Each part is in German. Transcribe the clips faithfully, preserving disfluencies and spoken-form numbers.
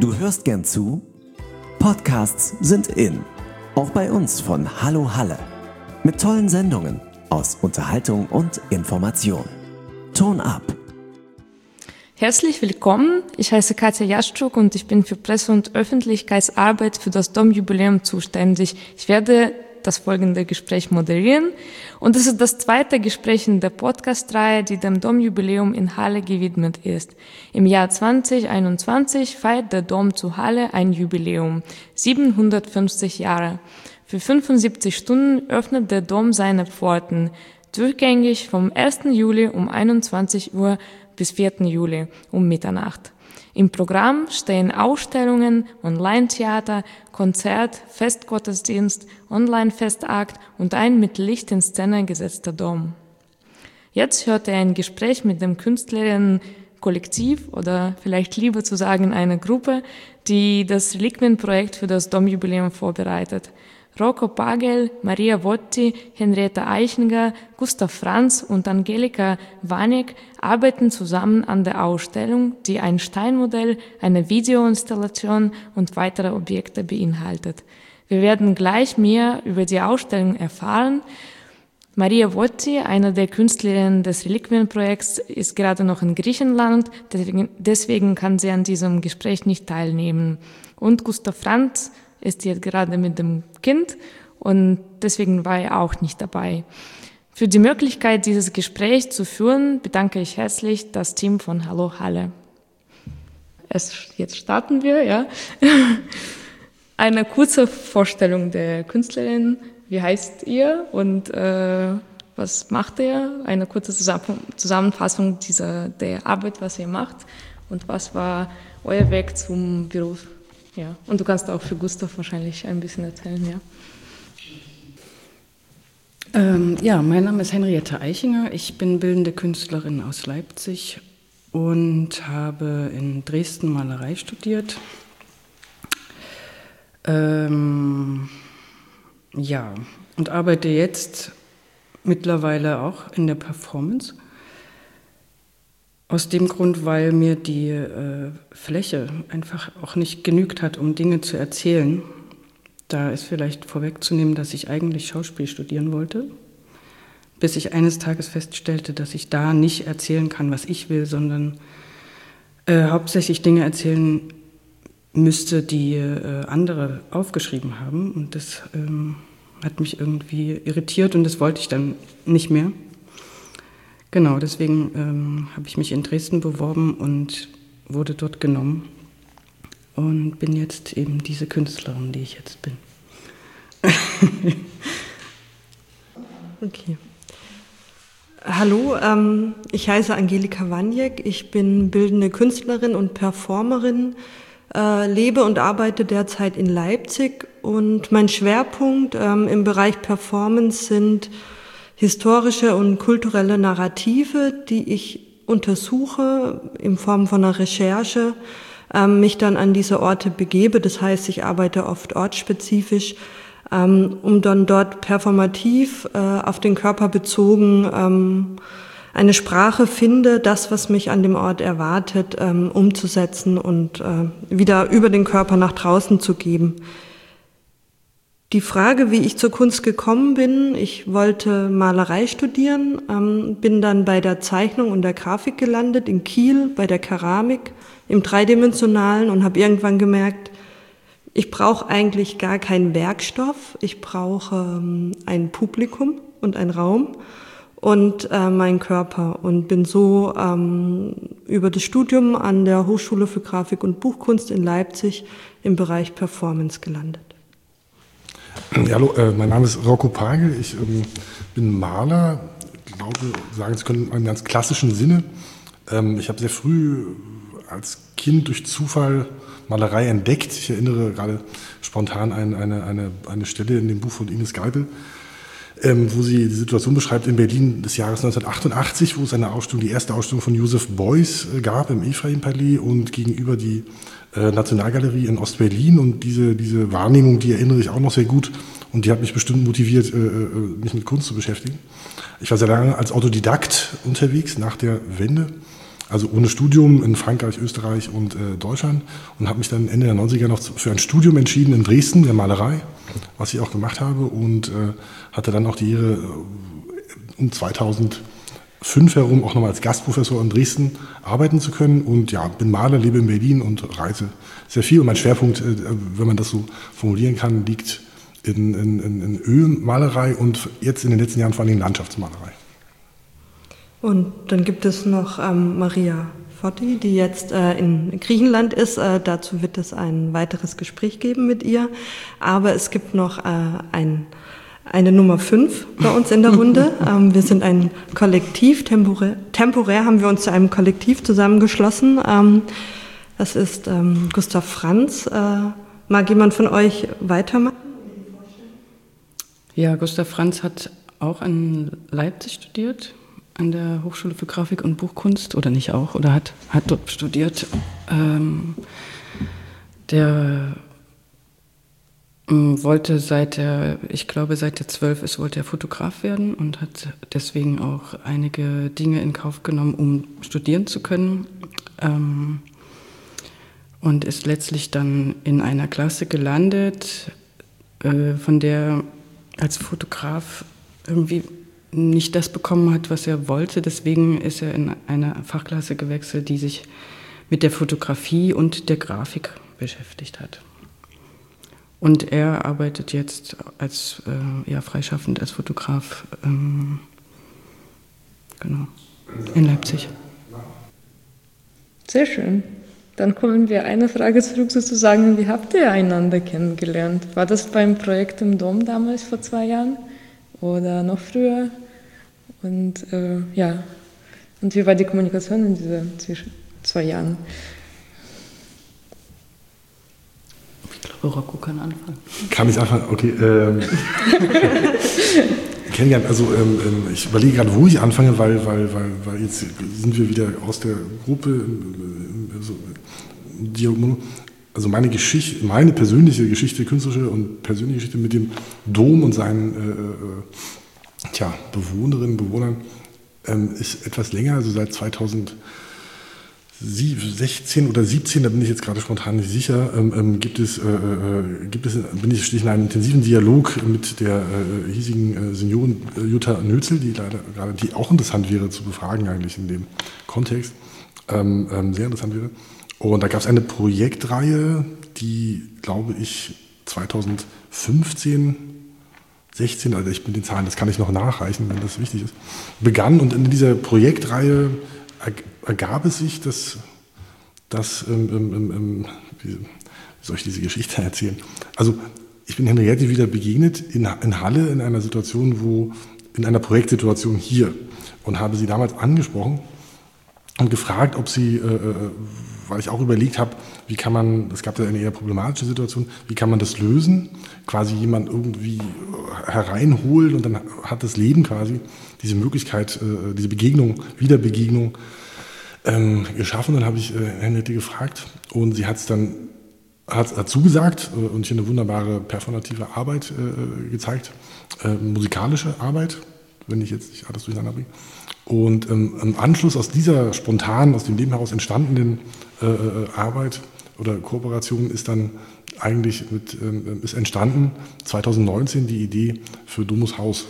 Du hörst gern zu? Podcasts sind in. Auch bei uns von Hallo Halle. Mit tollen Sendungen aus Unterhaltung und Information. Ton ab. Herzlich willkommen. Ich heiße Katja Jaschczuk und ich bin für Presse- und Öffentlichkeitsarbeit für das Domjubiläum zuständig. Ich werde das folgende Gespräch moderieren. Und es ist das zweite Gespräch in der Podcast-Reihe, die dem Domjubiläum in Halle gewidmet ist. Im Jahr zwanzig einundzwanzig feiert der Dom zu Halle ein Jubiläum, siebenhundertfünfzig Jahre. Für fünfundsiebzig Stunden öffnet der Dom seine Pforten, durchgängig vom ersten Juli um einundzwanzig Uhr bis vierten Juli um Mitternacht. Im Programm stehen Ausstellungen, Online-Theater, Konzert, Festgottesdienst, Online-Festakt und ein mit Licht in Szene gesetzter Dom. Jetzt hört ihr ein Gespräch mit dem Künstlerinnen-Kollektiv oder vielleicht lieber zu sagen eine Gruppe, die das Reliquienprojekt für das Domjubiläum vorbereitet. Rocco Pagel, Maria Votti, Henrietta Eichinger, Gustav Franz und Angelika Wanek arbeiten zusammen an der Ausstellung, die ein Steinmodell, eine Videoinstallation und weitere Objekte beinhaltet. Wir werden gleich mehr über die Ausstellung erfahren. Maria Votti, eine der Künstlerinnen des Reliquienprojekts, ist gerade noch in Griechenland, deswegen, deswegen kann sie an diesem Gespräch nicht teilnehmen. Und Gustav Franz ist jetzt gerade mit dem Kind und deswegen war er auch nicht dabei. Für die Möglichkeit, dieses Gespräch zu führen, bedanke ich herzlich das Team von Hallo Halle. Es, jetzt starten wir, ja. Eine kurze Vorstellung der Künstlerin. Wie heißt ihr und äh, was macht ihr? Eine kurze Zusammenfassung dieser, der Arbeit, was ihr macht und was war euer Weg zum Beruf? Ja, und du kannst auch für Gustav wahrscheinlich ein bisschen erzählen, ja. Ähm, ja, mein Name ist Henrietta Eichinger. Ich bin bildende Künstlerin aus Leipzig und habe in Dresden Malerei studiert. Ähm, ja, und arbeite jetzt mittlerweile auch in der Performance. Aus dem Grund, weil mir die äh, Fläche einfach auch nicht genügt hat, um Dinge zu erzählen. Da ist vielleicht vorwegzunehmen, dass ich eigentlich Schauspiel studieren wollte, bis ich eines Tages feststellte, dass ich da nicht erzählen kann, was ich will, sondern äh, hauptsächlich Dinge erzählen müsste, die äh, andere aufgeschrieben haben. Und das ähm, hat mich irgendwie irritiert und das wollte ich dann nicht mehr. Genau, deswegen ähm, habe ich mich in Dresden beworben und wurde dort genommen und bin jetzt eben diese Künstlerin, die ich jetzt bin. Okay. Hallo, ähm, ich heiße Angelika Wanek, ich bin bildende Künstlerin und Performerin, äh, lebe und arbeite derzeit in Leipzig und mein Schwerpunkt ähm, im Bereich Performance sind historische und kulturelle Narrative, die ich untersuche in Form von einer Recherche, ähm, mich dann an diese Orte begebe. Das heißt, ich arbeite oft ortsspezifisch, ähm, um dann dort performativ äh, auf den Körper bezogen ähm, eine Sprache finde, das, was mich an dem Ort erwartet, ähm, umzusetzen und äh, wieder über den Körper nach draußen zu geben. Die Frage, wie ich zur Kunst gekommen bin, ich wollte Malerei studieren, ähm, bin dann bei der Zeichnung und der Grafik gelandet, in Kiel, bei der Keramik, im Dreidimensionalen und habe irgendwann gemerkt, ich brauche eigentlich gar keinen Werkstoff, ich brauche ähm, ein Publikum und einen Raum und äh, meinen Körper und bin so ähm, über das Studium an der Hochschule für Grafik und Buchkunst in Leipzig im Bereich Performance gelandet. Ja, hallo, äh, mein Name ist Rocco Pagel, ich ähm, bin Maler, ich glaube, sagen zu können, im ganz klassischen Sinne. Ähm, ich habe sehr früh als Kind durch Zufall Malerei entdeckt. Ich erinnere gerade spontan an eine, eine, eine Stelle in dem Buch von Ines Geipel, ähm, wo sie die Situation beschreibt in Berlin des Jahres neunzehnhundertachtundachtzig, wo es eine Ausstellung, die erste Ausstellung von Joseph Beuys äh, gab im Ephraim-Palais und gegenüber die äh, Nationalgalerie in Ostberlin. Und diese, diese Wahrnehmung, die erinnere ich auch noch sehr gut und die hat mich bestimmt motiviert, äh, mich mit Kunst zu beschäftigen. Ich war sehr lange als Autodidakt unterwegs nach der Wende also ohne Studium in Frankreich, Österreich und äh, Deutschland und habe mich dann Ende der neunziger noch für ein Studium entschieden in Dresden, der Malerei, was ich auch gemacht habe und äh, hatte dann auch die Ehre, äh, um zweitausendfünf herum auch nochmal als Gastprofessor in Dresden arbeiten zu können und ja, bin Maler, lebe in Berlin und reise sehr viel und mein Schwerpunkt, äh, wenn man das so formulieren kann, liegt in, in, in Ölmalerei und jetzt in den letzten Jahren vor allem in Landschaftsmalerei. Und dann gibt es noch ähm, Maria Fotti, die jetzt äh, in Griechenland ist. Äh, dazu wird es ein weiteres Gespräch geben mit ihr. Aber es gibt noch äh, ein, eine Nummer fünf bei uns in der Runde. ähm, wir sind ein Kollektiv. Temporär, temporär haben wir uns zu einem Kollektiv zusammengeschlossen. Ähm, das ist ähm, Gustav Franz. Äh, mag jemand von euch weitermachen? Ja, Gustav Franz hat auch in Leipzig studiert. An der Hochschule für Grafik und Buchkunst, oder nicht auch, oder hat, hat dort studiert. Ähm, der ähm, wollte seit er, ich glaube seit er zwölf ist, wollte er Fotograf werden und hat deswegen auch einige Dinge in Kauf genommen, um studieren zu können. Ähm, und ist letztlich dann in einer Klasse gelandet, äh, von der als Fotograf irgendwie nicht das bekommen hat, was er wollte. Deswegen ist er in eine Fachklasse gewechselt, die sich mit der Fotografie und der Grafik beschäftigt hat. Und er arbeitet jetzt als äh, ja, freischaffend als Fotograf ähm, genau, in Leipzig. Sehr schön. Dann kommen wir eine Frage zurück sozusagen. Wie habt ihr einander kennengelernt? War das beim Projekt im Dom damals vor zwei Jahren oder noch früher? Und äh, ja, und wie war die Kommunikation in diesen zwischen zwei Jahren? Ich glaube, Rocco kann anfangen. Kann ich anfangen? Okay. Ähm, kennengelernt, also ähm, ich überlege gerade, wo ich anfange, weil, weil, weil, weil jetzt sind wir wieder aus der Gruppe. Also, also meine Geschichte, meine persönliche Geschichte, künstlerische und persönliche Geschichte mit dem Dom und seinen äh, Tja, Bewohnerinnen, Bewohnern ähm, ist etwas länger, also seit zweitausendsechzehn oder siebzehn, da bin ich jetzt gerade spontan nicht sicher, ähm, ähm, gibt es, äh, äh, gibt es, bin ich stehe in einem intensiven Dialog mit der äh, hiesigen äh, Seniorin äh, Jutta Nözel, die leider gerade, die auch interessant wäre zu befragen eigentlich in dem Kontext, ähm, ähm, sehr interessant wäre. Und da gab es eine Projektreihe, die, glaube ich, zweitausendfünfzehn sechzehn, also ich bin den Zahlen, das kann ich noch nachreichen, wenn das wichtig ist, begann und in dieser Projektreihe ergab es sich, dass, dass ähm, ähm, ähm, wie soll ich diese Geschichte erzählen? Also ich bin Henriette wieder begegnet in, in Halle in einer Situation, wo, in einer Projektsituation hier und habe sie damals angesprochen und gefragt, ob sie, äh, weil ich auch überlegt habe, wie kann man, es gab da eine eher problematische Situation, wie kann man das lösen, quasi jemand irgendwie hereinholen und dann hat das Leben quasi diese Möglichkeit, äh, diese Begegnung, Wiederbegegnung ähm, geschaffen. Dann habe ich äh, Henriette gefragt und sie hat es dann hat, hat zugesagt äh, und hier eine wunderbare performative Arbeit äh, gezeigt, äh, musikalische Arbeit, wenn ich jetzt nicht alles durcheinander bringe. Und ähm, im Anschluss aus dieser spontan, aus dem Leben heraus entstandenen äh, Arbeit oder Kooperation ist dann eigentlich mit, ähm, ist entstanden zweitausendneunzehn die Idee für Domus Haus.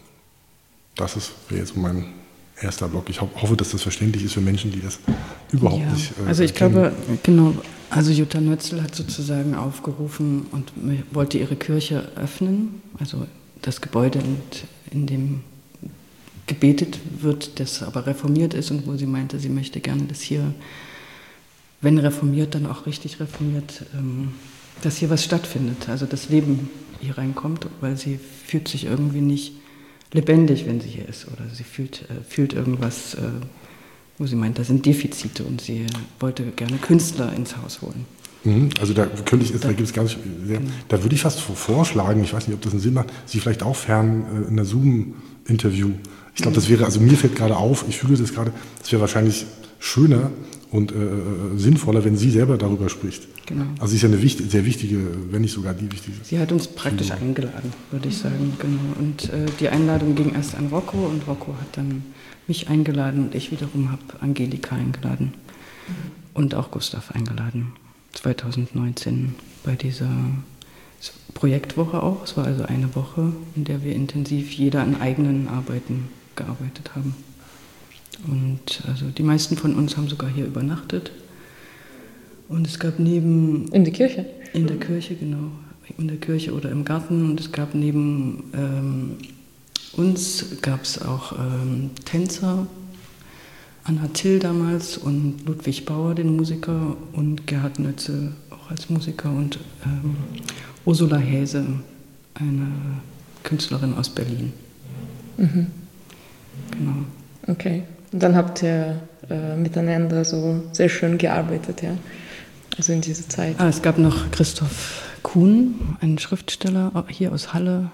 Das ist wäre jetzt mein erster Block. Ich ho- hoffe, dass das verständlich ist für Menschen, die das überhaupt ja, nicht äh, Also ich kennen. glaube, genau, also Jutta Nötzel hat sozusagen aufgerufen und wollte ihre Kirche öffnen, also das Gebäude, in dem gebetet wird, das aber reformiert ist und wo sie meinte, sie möchte gerne, dass hier, wenn reformiert, dann auch richtig reformiert, ähm, dass hier was stattfindet, also das Leben hier reinkommt, weil sie fühlt sich irgendwie nicht lebendig, wenn sie hier ist, oder sie fühlt, äh, fühlt irgendwas, äh, wo sie meint, da sind Defizite und sie wollte gerne Künstler ins Haus holen. Mhm, also da könnte ich, da, da gibt es ganz sehr, genau. Da würde ich fast vorschlagen, ich weiß nicht, ob das einen Sinn macht, Sie vielleicht auch fern äh, in der Zoom-Interview. Ich glaube, das wäre, also mir fällt gerade auf, ich fühle das gerade, das wäre wahrscheinlich schöner und äh, sinnvoller, wenn sie selber darüber spricht. Genau. Also sie ist ja eine wichtig, sehr wichtige, wenn nicht sogar die wichtigste. Sie hat uns praktisch Figur. eingeladen, würde ich sagen. Genau. Und äh, die Einladung ging erst an Rocco und Rocco hat dann mich eingeladen und ich wiederum habe Angelika eingeladen mhm. und auch Gustav eingeladen. zwanzig neunzehn bei dieser Projektwoche auch. Es war also eine Woche, in der wir intensiv jeder an eigenen Arbeiten gearbeitet haben. Und also die meisten von uns haben sogar hier übernachtet. Und es gab neben... In der Kirche? In der Kirche, genau. In der Kirche oder im Garten. Und es gab neben ähm, uns gab es auch ähm, Tänzer, Anna Till damals und Ludwig Bauer, den Musiker, und Gerhard Nötze auch als Musiker und ähm, Ursula Häse, eine Künstlerin aus Berlin. Mhm. Genau. Okay. Und dann habt ihr äh, miteinander so sehr schön gearbeitet, ja? Also in dieser Zeit. Ah, es gab noch Christoph Kuhn, einen Schriftsteller hier aus Halle.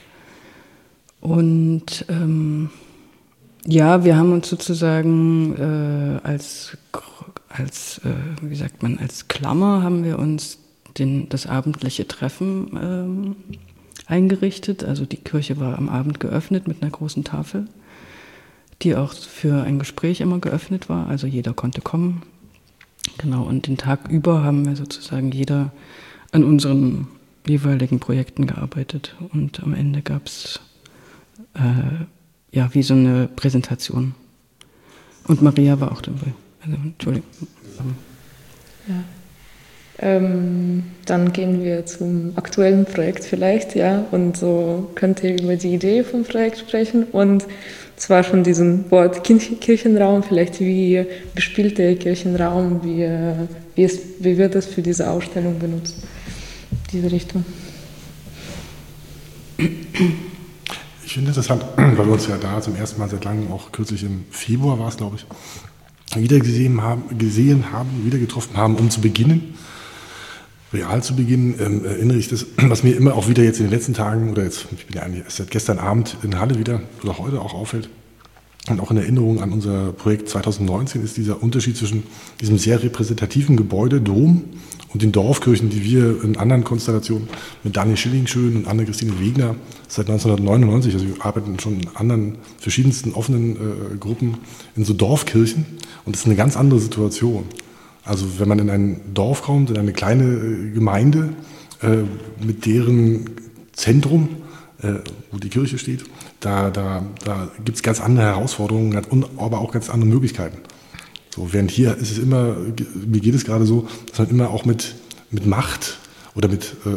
Und ähm, ja, wir haben uns sozusagen äh, als, als äh, wie sagt man, als Klammer haben wir uns den, das abendliche Treffen ähm, eingerichtet. Also die Kirche war am Abend geöffnet mit einer großen Tafel, die auch für ein Gespräch immer geöffnet war. Also jeder konnte kommen. Genau, und den Tag über haben wir sozusagen jeder an unseren jeweiligen Projekten gearbeitet. Und am Ende gab es äh, ja wie so eine Präsentation. Und Maria war auch dabei. Also, Entschuldigung. Ja. Ähm, dann gehen wir zum aktuellen Projekt vielleicht, ja, und so könnt ihr über die Idee vom Projekt sprechen und zwar von diesem Wort Kirchenraum, vielleicht wie bespielt der Kirchenraum, wie, wie, es, wie wird das für diese Ausstellung benutzt, diese Richtung. Ich finde es interessant, weil wir uns ja da zum ersten Mal seit langem, auch kürzlich im Februar war es, glaube ich, wieder gesehen haben, gesehen haben, wieder getroffen haben, um zu beginnen. Real zu beginnen, ähm, erinnere ich das, was mir immer auch wieder jetzt in den letzten Tagen oder jetzt, ich bin ja eigentlich erst seit gestern Abend in Halle wieder oder heute auch auffällt und auch in Erinnerung an unser Projekt zwanzig neunzehn ist dieser Unterschied zwischen diesem sehr repräsentativen Gebäude, Dom, und den Dorfkirchen, die wir in anderen Konstellationen mit Daniel Schillingschön und Anne-Christine Wegner seit neunzehnhundertneunundneunzig, also wir arbeiten schon in anderen verschiedensten offenen äh, Gruppen in so Dorfkirchen und das ist eine ganz andere Situation. Also wenn man in ein Dorf kommt, in eine kleine Gemeinde, äh, mit deren Zentrum, äh, wo die Kirche steht, da, da, da gibt es ganz andere Herausforderungen, aber auch ganz andere Möglichkeiten. So, während hier ist es immer, mir geht es gerade so, dass man immer auch mit, mit Macht oder mit äh,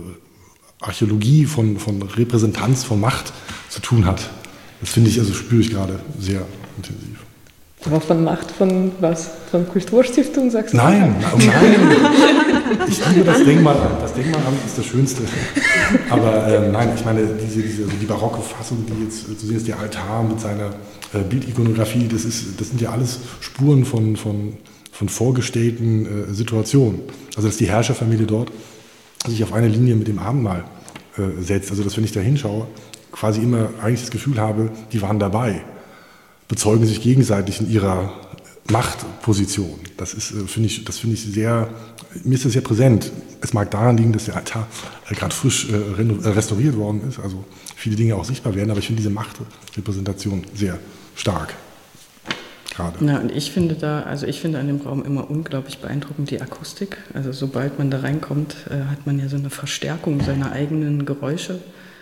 Archäologie von, von Repräsentanz von Macht zu tun hat. Das finde ich, also spüre ich gerade sehr intensiv. Aber von Macht, von was? Von Kulturstiftung, sagst du? Nein, nein. Ich liebe das Denkmal. Das Denkmal ist das Schönste. Aber äh, nein, ich meine, diese, diese, die barocke Fassung, die jetzt zu sehen ist, der Altar mit seiner äh, Bildikonografie, das, ist, das sind ja alles Spuren von, von, von vorgestellten äh, Situationen. Also, dass die Herrscherfamilie dort sich auf eine Linie mit dem Abendmahl äh, setzt. Also, dass wenn ich da hinschaue, quasi immer eigentlich das Gefühl habe, die waren dabei. Bezeugen sich gegenseitig in ihrer Machtposition. Das ist, finde ich, das finde ich sehr, mir ist das sehr präsent. Es mag daran liegen, dass der Altar gerade frisch restauriert worden ist, also viele Dinge auch sichtbar werden, aber ich finde diese Machtrepräsentation sehr stark. Gerade. Na, und ich finde da, also ich finde an dem Raum immer unglaublich beeindruckend die Akustik. Also sobald man da reinkommt, äh, hat man ja so eine Verstärkung seiner eigenen Geräusche.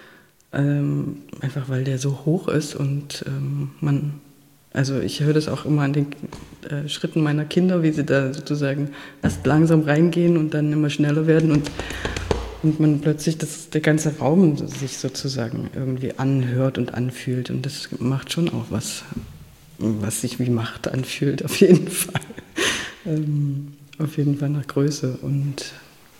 Ähm, einfach weil der so hoch ist und ähm, man Also ich höre das auch immer an den äh, Schritten meiner Kinder, wie sie da sozusagen erst langsam reingehen und dann immer schneller werden und, und man plötzlich, das, der ganze Raum sich sozusagen irgendwie anhört und anfühlt und das macht schon auch was, was sich wie Macht anfühlt, auf jeden Fall. ähm, auf jeden Fall nach Größe. Und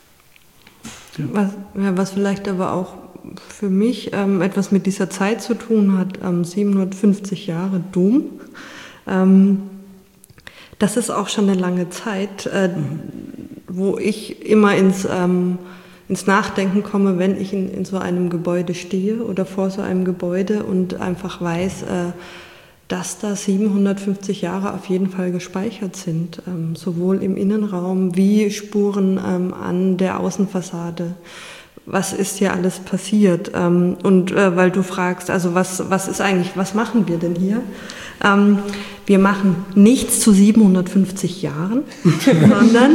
ja. Was, ja, was vielleicht aber auch für mich ähm, etwas mit dieser Zeit zu tun hat, ähm, siebenhundertfünfzig Jahre Dom. Ähm, das ist auch schon eine lange Zeit, äh, wo ich immer ins, ähm, ins Nachdenken komme, wenn ich in, in so einem Gebäude stehe oder vor so einem Gebäude und einfach weiß, äh, dass da siebenhundertfünfzig Jahre auf jeden Fall gespeichert sind, ähm, sowohl im Innenraum wie Spuren ähm, an der Außenfassade. Was ist hier alles passiert? Ähm, und äh, weil du fragst, also was, was ist eigentlich, was machen wir denn hier? Ähm, wir machen nichts zu siebenhundertfünfzig Jahren, sondern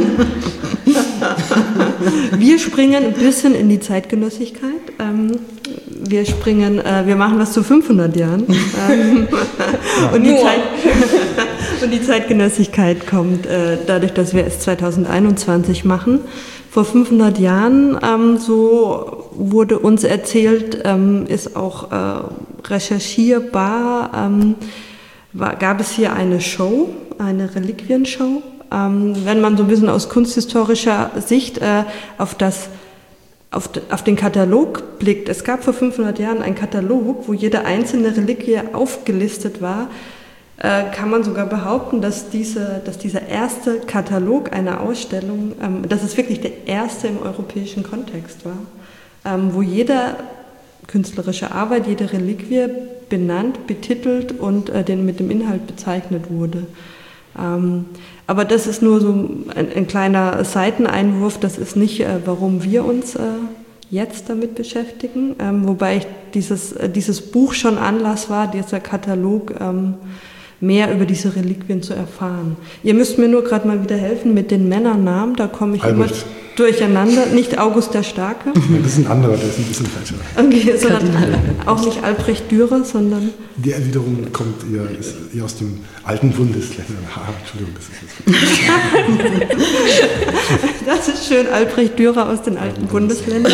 wir springen ein bisschen in die Zeitgenössigkeit. Ähm, wir springen, äh, wir machen was zu fünfhundert Jahren. Ähm, und, die Zeit, und die Zeitgenössigkeit kommt äh, dadurch, dass wir es zweitausendeinundzwanzig machen. Vor fünfhundert Jahren, ähm, so wurde uns erzählt, ähm, ist auch äh, recherchierbar, ähm, war, gab es hier eine Show, eine Reliquienshow. Ähm, wenn man so ein bisschen aus kunsthistorischer Sicht äh, auf, das, auf, auf den Katalog blickt, es gab vor fünfhundert Jahren einen Katalog, wo jede einzelne Reliquie aufgelistet war, kann man sogar behaupten, dass, diese, dass dieser erste Katalog einer Ausstellung, ähm, dass es wirklich der erste im europäischen Kontext war, ähm, wo jede künstlerische Arbeit, jede Reliquie benannt, betitelt und äh, den, mit dem Inhalt bezeichnet wurde. Ähm, aber das ist nur so ein, ein kleiner Seiteneinwurf, das ist nicht, äh, warum wir uns äh, jetzt damit beschäftigen, ähm, wobei ich dieses, äh, dieses Buch schon Anlass war, dieser Katalog, ähm, mehr über diese Reliquien zu erfahren. Ihr müsst mir nur gerade mal wieder helfen mit den Männernamen, da komme ich Albrecht. immer durcheinander. Nicht August der Starke. Ja, das ist ein anderer, der ist ein bisschen falscher. Okay, sondern auch nicht Albrecht Dürer, sondern... Der wiederum kommt eher, ist eher aus dem alten Bundesländern. Ah, Entschuldigung, das ist jetzt... Das ist schön, Albrecht Dürer aus den alten Bundesländern.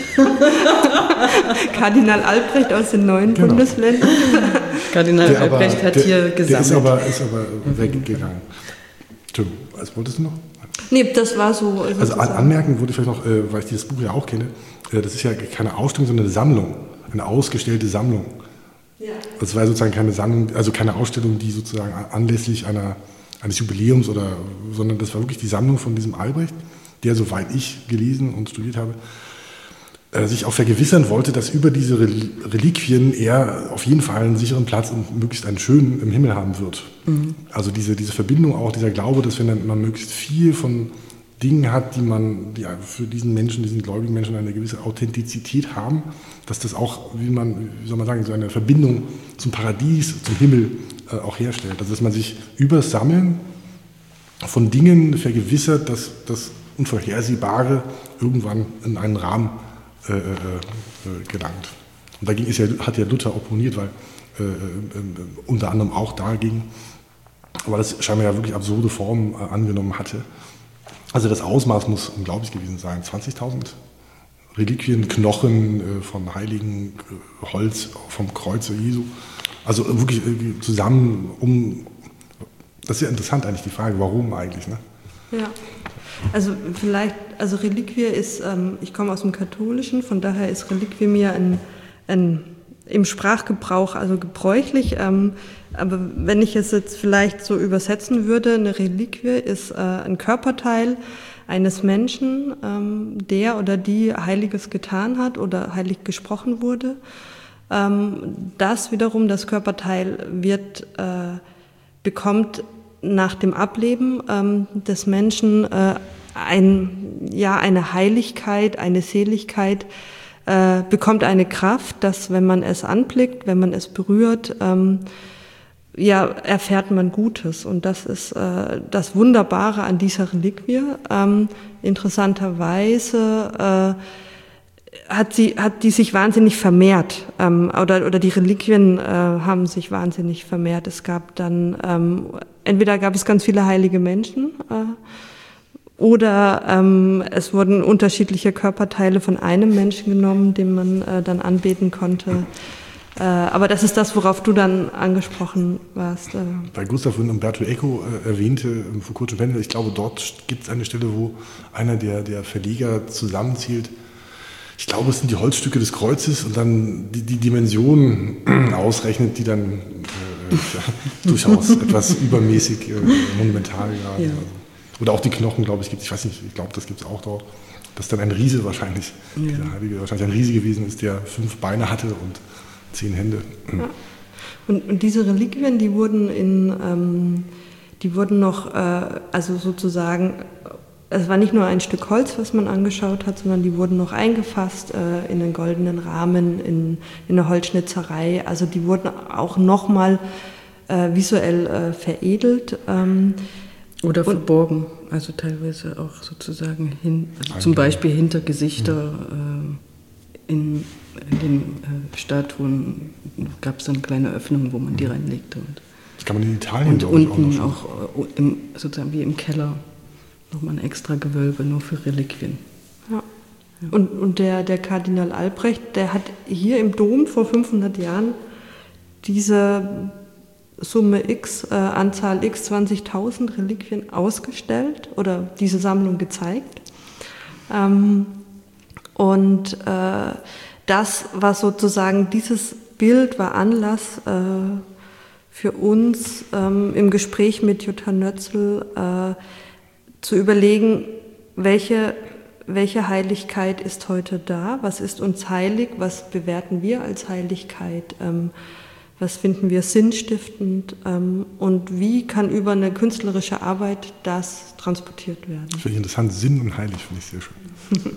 Kardinal Albrecht aus den neuen genau. Bundesländern. Kardinal der Albrecht aber, hat der, hier gesammelt. Der ist aber, ist aber weggegangen. Entschuldigung, was wolltest du noch? Nee, das war so. Also an, anmerken würde ich vielleicht noch, äh, weil ich dieses Buch ja auch kenne, äh, das ist ja keine Ausstellung, sondern eine Sammlung, eine ausgestellte Sammlung. Ja. Das war sozusagen keine Sammlung, also keine Ausstellung, die sozusagen anlässlich einer, eines Jubiläums oder, sondern das war wirklich die Sammlung von diesem Albrecht, der, soweit ich gelesen und studiert habe, äh, sich auch vergewissern wollte, dass über diese Reliquien er auf jeden Fall einen sicheren Platz und möglichst einen schönen im Himmel haben wird. Mhm. Also diese, diese Verbindung auch, dieser Glaube, dass wenn man möglichst viel von Dingen hat, die man, die für diesen Menschen, diesen gläubigen Menschen eine gewisse Authentizität haben, dass das auch, wie man, wie soll man sagen, so eine Verbindung zum Paradies, zum Himmel äh, auch herstellt. Also dass man sich über Sammeln von Dingen vergewissert, dass das Unvorhersehbare irgendwann in einen Rahmen äh, äh, gelangt. Und dagegen ist ja, hat ja Luther opponiert, weil äh, äh, unter anderem auch dagegen, weil das scheinbar ja wirklich absurde Formen äh, angenommen hatte. Also das Ausmaß muss unglaublich gewesen sein. zwanzigtausend Reliquien, Knochen äh, von Heiligen, äh, Holz vom Kreuze Jesu. Also äh, wirklich äh, zusammen um... Das ist ja interessant eigentlich, die Frage, warum eigentlich, ne? Ja, also vielleicht, also Reliquie ist, ähm, ich komme aus dem Katholischen, von daher ist Reliquie mir ein, ein, im Sprachgebrauch also gebräuchlich, ähm, aber wenn ich es jetzt vielleicht so übersetzen würde, eine Reliquie ist äh, ein Körperteil eines Menschen, ähm, der oder die Heiliges getan hat oder heilig gesprochen wurde. Ähm, das wiederum, das Körperteil wird, äh, bekommt nach dem Ableben ähm, des Menschen äh, ein, ja, eine Heiligkeit, eine Seligkeit, äh, bekommt eine Kraft, dass wenn man es anblickt, wenn man es berührt, ähm, ja, erfährt man Gutes. Und das ist äh, das Wunderbare an dieser Reliquie. Ähm, interessanterweise äh, hat sie, hat die sich wahnsinnig vermehrt, ähm, oder, oder die Reliquien äh, haben sich wahnsinnig vermehrt. Es gab dann, ähm, entweder gab es ganz viele heilige Menschen, äh, oder ähm, es wurden unterschiedliche Körperteile von einem Menschen genommen, den man äh, dann anbeten konnte. Äh, aber das ist das, worauf du dann angesprochen warst. Äh. Weil Gustav und Umberto Eco äh, erwähnte, Foucault und Pendel, ich glaube, dort gibt es eine Stelle, wo einer der, der Verleger zusammenzählt. Ich glaube, es sind die Holzstücke des Kreuzes und dann die, die Dimensionen ausrechnet, die dann äh, ja, durchaus etwas übermäßig äh, monumental gerade. Ja. Oder auch die Knochen, glaube ich, gibt es. Ich weiß nicht, ich glaube, das gibt es auch dort. Dass dann ein Riese wahrscheinlich, ja. der Heilige wahrscheinlich ein Riese gewesen ist, der fünf Beine hatte und zehn Hände. Ja. Und, und diese Reliquien, die wurden in, ähm, die wurden noch, äh, also sozusagen, es war nicht nur ein Stück Holz, was man angeschaut hat, sondern die wurden noch eingefasst äh, in einen goldenen Rahmen, in, in eine Holzschnitzerei. Also die wurden auch nochmal äh, visuell äh, veredelt. Ähm, Oder verborgen, also teilweise auch sozusagen hin, also zum Beispiel hinter Gesichter äh, in, in den äh, Statuen gab es dann kleine Öffnungen, wo man die reinlegte. Und, das kann man in Italien und glaube ich, unten auch, auch, äh, im, sozusagen wie im Keller nochmal ein extra Gewölbe nur für Reliquien. Ja. Und, und der, der Kardinal Albrecht, der hat hier im Dom vor fünfhundert Jahren diese Summe X, äh, Anzahl X, zwanzigtausend Reliquien ausgestellt oder diese Sammlung gezeigt. Ähm, und äh, das war sozusagen, dieses Bild war Anlass äh, für uns ähm, im Gespräch mit Jutta Nötzl äh, zu überlegen, welche, welche Heiligkeit ist heute da, was ist uns heilig, was bewerten wir als Heiligkeit, ähm, was finden wir sinnstiftend ähm, und wie kann über eine künstlerische Arbeit das transportiert werden. Das finde ich interessant, Sinn und heilig finde ich sehr schön.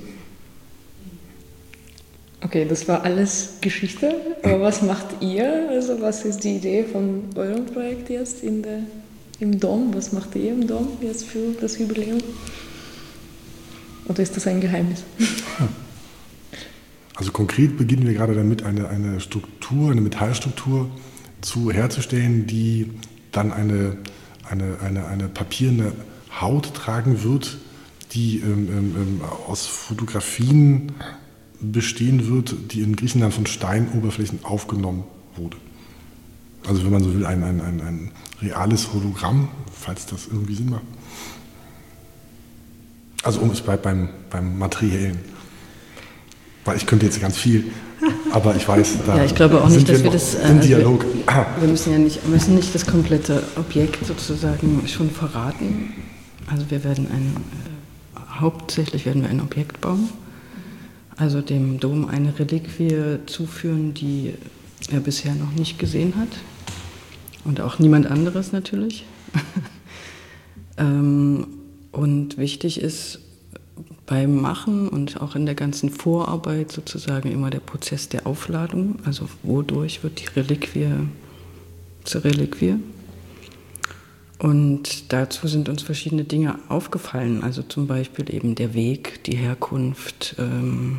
Okay, das war alles Geschichte, aber was macht ihr? Also was ist die Idee von eurem Projekt jetzt in der, im Dom? Was macht ihr im Dom jetzt für das Jubiläum? Oder ist das ein Geheimnis? Also konkret beginnen wir gerade damit, eine, eine Struktur, eine Metallstruktur zu herzustellen, die dann eine, eine, eine, eine papierne Haut tragen wird, die ähm, ähm, aus Fotografien bestehen wird, die in Griechenland von Steinoberflächen aufgenommen wurde. Also wenn man so will, ein, ein, ein, ein reales Hologramm, falls das irgendwie Sinn macht. Also um es bleibt beim, beim Materiellen. Weil ich könnte jetzt ganz viel, aber ich weiß, da ja, ich glaube auch nicht, dass wir, wir das im also Dialog. Wir, wir müssen ja nicht, müssen nicht das komplette Objekt sozusagen schon verraten. Also wir werden ein, äh, hauptsächlich werden wir ein Objekt bauen. Also dem Dom eine Reliquie zuführen, die er bisher noch nicht gesehen hat. Und auch niemand anderes natürlich. ähm, und wichtig ist beim Machen und auch in der ganzen Vorarbeit sozusagen immer der Prozess der Aufladung. Also wodurch wird die Reliquie zur Reliquie? Und dazu sind uns verschiedene Dinge aufgefallen, also zum Beispiel eben der Weg, die Herkunft ähm,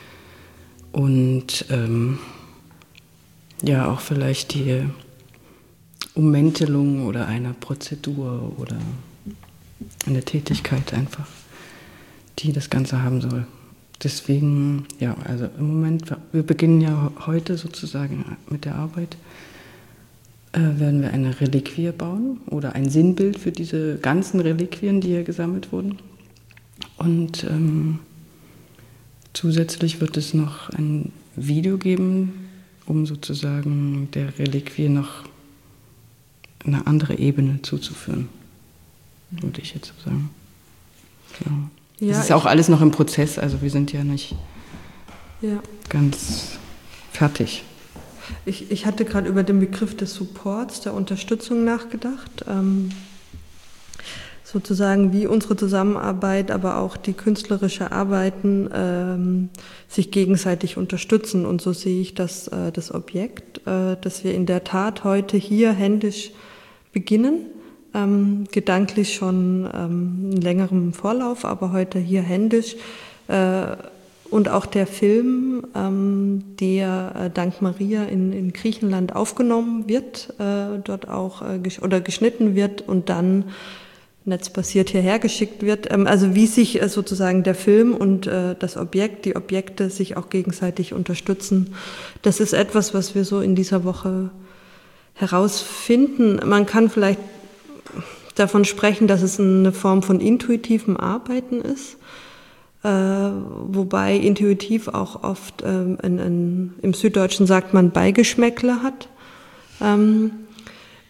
und ähm, ja auch vielleicht die Ummäntelung oder einer Prozedur oder eine Tätigkeit einfach, die das Ganze haben soll. Deswegen, ja, also im Moment, wir beginnen ja heute sozusagen mit der Arbeit, äh, werden wir eine Reliquie bauen oder ein Sinnbild für diese ganzen Reliquien, die hier gesammelt wurden. Und ähm, zusätzlich wird es noch ein Video geben, um sozusagen der Reliquie noch eine andere Ebene zuzuführen, würde ich jetzt sagen. Ja. Ja, das ist auch alles noch im Prozess, also wir sind ja nicht ja. ganz fertig. Ich, ich hatte gerade über den Begriff des Supports, der Unterstützung nachgedacht. Ähm, sozusagen wie unsere Zusammenarbeit, aber auch die künstlerische Arbeiten ähm, sich gegenseitig unterstützen. Und so sehe ich das, äh, das Objekt, äh, dass wir in der Tat heute hier händisch beginnen. Ähm, gedanklich schon ähm, einen längeren Vorlauf, aber heute hier händisch. Äh, und auch der Film, ähm, der äh, dank Maria in, in Griechenland aufgenommen wird, äh, dort auch äh, gesch- oder geschnitten wird und dann netzbasiert hierher geschickt wird. Ähm, also wie sich äh, sozusagen der Film und äh, das Objekt, die Objekte sich auch gegenseitig unterstützen. Das ist etwas, was wir so in dieser Woche herausfinden. Man kann vielleicht davon sprechen, dass es eine Form von intuitivem Arbeiten ist, äh, wobei intuitiv auch oft ähm, ein, ein, im Süddeutschen sagt man Beigeschmäckle hat. Ähm,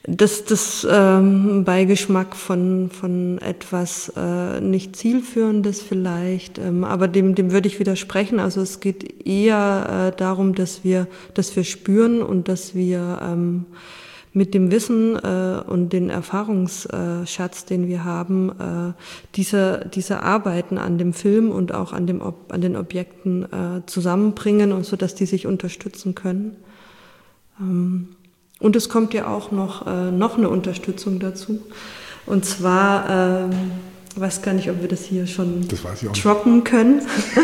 das, das ähm, Beigeschmack von, von etwas äh, nicht Zielführendes vielleicht, ähm, aber dem, dem würde ich widersprechen. Also es geht eher äh, darum, dass wir, dass wir spüren und dass wir ähm, mit dem Wissen äh, und den Erfahrungsschatz, den wir haben, äh, diese, diese Arbeiten an dem Film und auch an, dem, an den Objekten äh, zusammenbringen und so, dass die sich unterstützen können. Ähm, Und es kommt ja auch noch, äh, noch eine Unterstützung dazu. Und zwar, ähm, ich weiß gar nicht, ob wir das hier schon das weiß ich auch droppen nicht. können.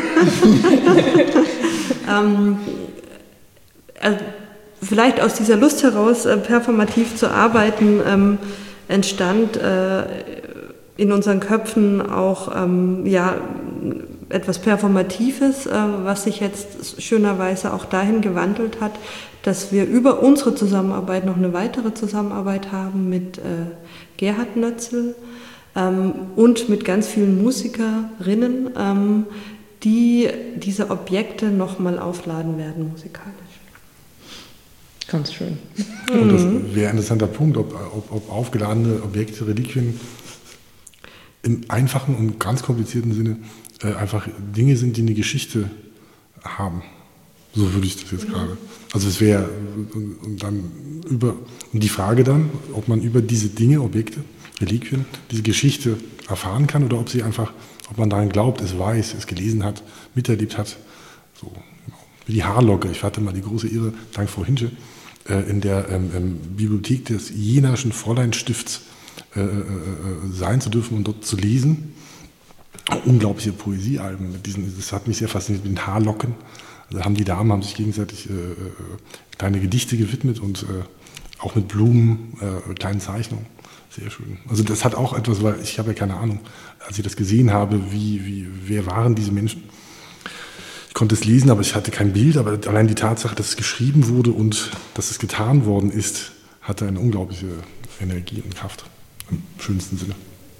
ähm, also vielleicht aus dieser Lust heraus, äh, performativ zu arbeiten, ähm, entstand äh, in unseren Köpfen auch ähm, ja, etwas Performatives, äh, was sich jetzt schönerweise auch dahin gewandelt hat, dass wir über unsere Zusammenarbeit noch eine weitere Zusammenarbeit haben mit äh, Gerhard Nötzel ähm, und mit ganz vielen Musikerinnen, ähm, die diese Objekte nochmal aufladen werden musikalisch. Ganz schön. Und das wäre ein interessanter Punkt, ob, ob, ob aufgeladene Objekte, Reliquien im einfachen und ganz komplizierten Sinne äh, einfach Dinge sind, die eine Geschichte haben. So würde ich das jetzt gerade. Also es wäre und dann über und die Frage dann, ob man über diese Dinge, Objekte, Reliquien, diese Geschichte erfahren kann oder ob sie einfach, ob man daran glaubt, es weiß, es gelesen hat, miterlebt hat. So genau. Wie die Haarlocke. Ich hatte mal die große Ehre, dank Frau Hinsche, äh, in der ähm, ähm, Bibliothek des Jenaschen Fräuleinstifts äh, äh, sein zu dürfen und dort zu lesen. Unglaubliche Poesiealben mit diesen. Das hat mich sehr fasziniert mit den Haarlocken. Also haben die Damen haben sich gegenseitig äh, kleine Gedichte gewidmet und äh, auch mit Blumen, äh, kleinen Zeichnungen. Sehr schön. Also das hat auch etwas, weil ich habe ja keine Ahnung, als ich das gesehen habe, wie, wie, wer waren diese Menschen. Ich konnte es lesen, aber ich hatte kein Bild. Aber allein die Tatsache, dass es geschrieben wurde und dass es getan worden ist, hatte eine unglaubliche Energie und Kraft. Im schönsten Sinne.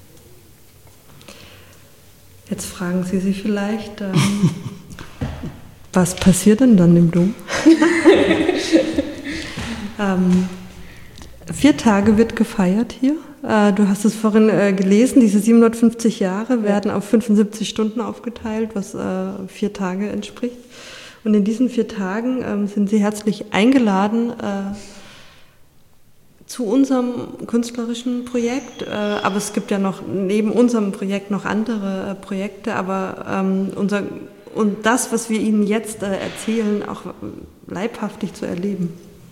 Jetzt fragen Sie sich vielleicht, ähm, was passiert denn dann im Dom? ähm, vier Tage wird gefeiert hier. Äh, du hast es vorhin äh, gelesen, diese siebenhundertfünfzig Jahre werden auf fünfundsiebzig Stunden aufgeteilt, was äh, vier Tage entspricht. Und in diesen vier Tagen ähm, sind Sie herzlich eingeladen äh, zu unserem künstlerischen Projekt. Äh, aber es gibt ja noch neben unserem Projekt noch andere äh, Projekte, aber ähm, unser und das, was wir Ihnen jetzt äh, erzählen, auch leibhaftig zu erleben.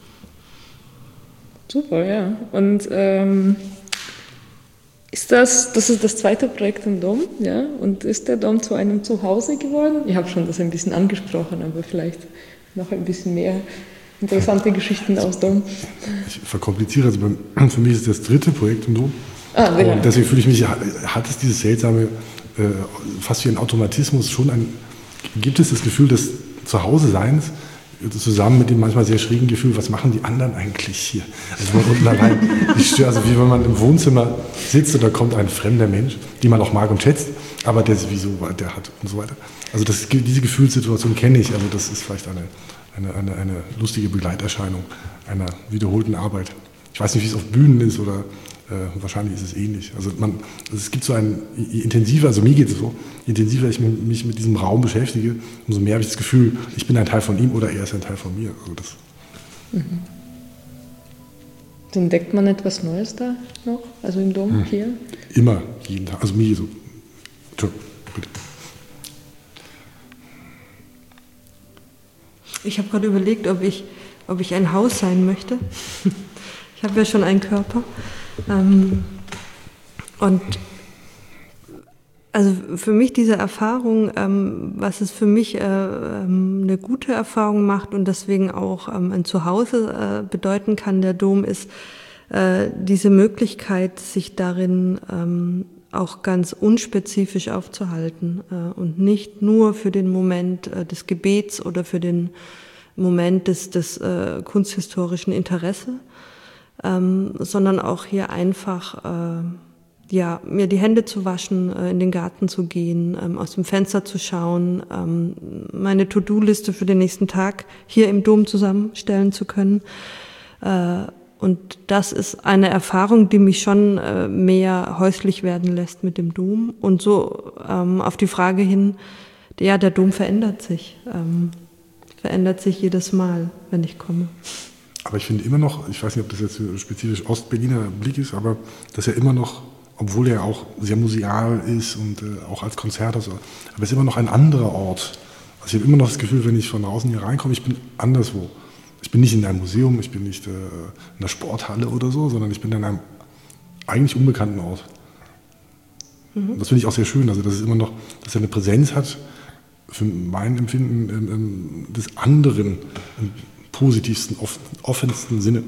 Super, ja. Und ähm, ist das, das ist das zweite Projekt im Dom, ja? Und ist der Dom zu einem Zuhause geworden? Ich habe schon das ein bisschen angesprochen, aber vielleicht noch ein bisschen mehr interessante Geschichten aus Dom. Ich verkompliziere, also beim, für mich ist das dritte Projekt im Dom. Ah, ja. Und deswegen fühle ich mich, hat es dieses seltsame, äh, fast wie ein Automatismus, schon ein, gibt es das Gefühl des Zuhause-Seins, zusammen mit dem manchmal sehr schrägen Gefühl, was machen die anderen eigentlich hier? Also man unten allein, ich, also wie wenn man im Wohnzimmer sitzt und da kommt ein fremder Mensch, den man auch mag und schätzt, aber der sowieso, der hat und so weiter. Also das, diese Gefühlssituation kenne ich, also das ist vielleicht eine, eine, eine, eine lustige Begleiterscheinung einer wiederholten Arbeit. Ich weiß nicht, wie es auf Bühnen ist oder äh, wahrscheinlich ist es ähnlich. Also, man, also es gibt so ein intensiver, also mir geht es so, je intensiver ich mich mit diesem Raum beschäftige, umso mehr habe ich das Gefühl, ich bin ein Teil von ihm oder er ist ein Teil von mir. Also das. Mhm. Entdeckt man etwas Neues da noch, also im Dom hm. hier? Immer, jeden Tag, also mir so. Entschuldigung, bitte. Ich habe gerade überlegt, ob ich, ob ich ein Haus sein möchte. Ich habe ja schon einen Körper. Ähm, und also für mich diese Erfahrung, ähm, was es für mich äh, ähm, eine gute Erfahrung macht und deswegen auch ähm, ein Zuhause äh, bedeuten kann, der Dom, ist äh, diese Möglichkeit, sich darin ähm, auch ganz unspezifisch aufzuhalten äh, und nicht nur für den Moment äh, des Gebets oder für den Moment des, des äh, kunsthistorischen Interesse, ähm, sondern auch hier einfach äh, ja, mir die Hände zu waschen, äh, in den Garten zu gehen, ähm, aus dem Fenster zu schauen, ähm, meine To-Do-Liste für den nächsten Tag hier im Dom zusammenstellen zu können, äh, Und das ist eine Erfahrung, die mich schon äh, mehr häuslich werden lässt mit dem Dom. Und so ähm, auf die Frage hin, ja, der Dom verändert sich. Ähm, verändert sich jedes Mal, wenn ich komme. Aber ich finde immer noch, ich weiß nicht, ob das jetzt spezifisch Ostberliner Blick ist, aber dass er immer noch, obwohl er auch sehr museal ist und äh, auch als Konzert, also, aber es ist immer noch ein anderer Ort. Also ich habe immer noch das Gefühl, wenn ich von draußen hier reinkomme, ich bin anderswo. Ich bin nicht in einem Museum, ich bin nicht äh, in einer Sporthalle oder so, sondern ich bin in einem eigentlich unbekannten Ort. Mhm. Und das finde ich auch sehr schön, also dass es immer noch, dass er eine Präsenz hat, für mein Empfinden ähm, ähm, des anderen im positivsten, off- offensten Sinne.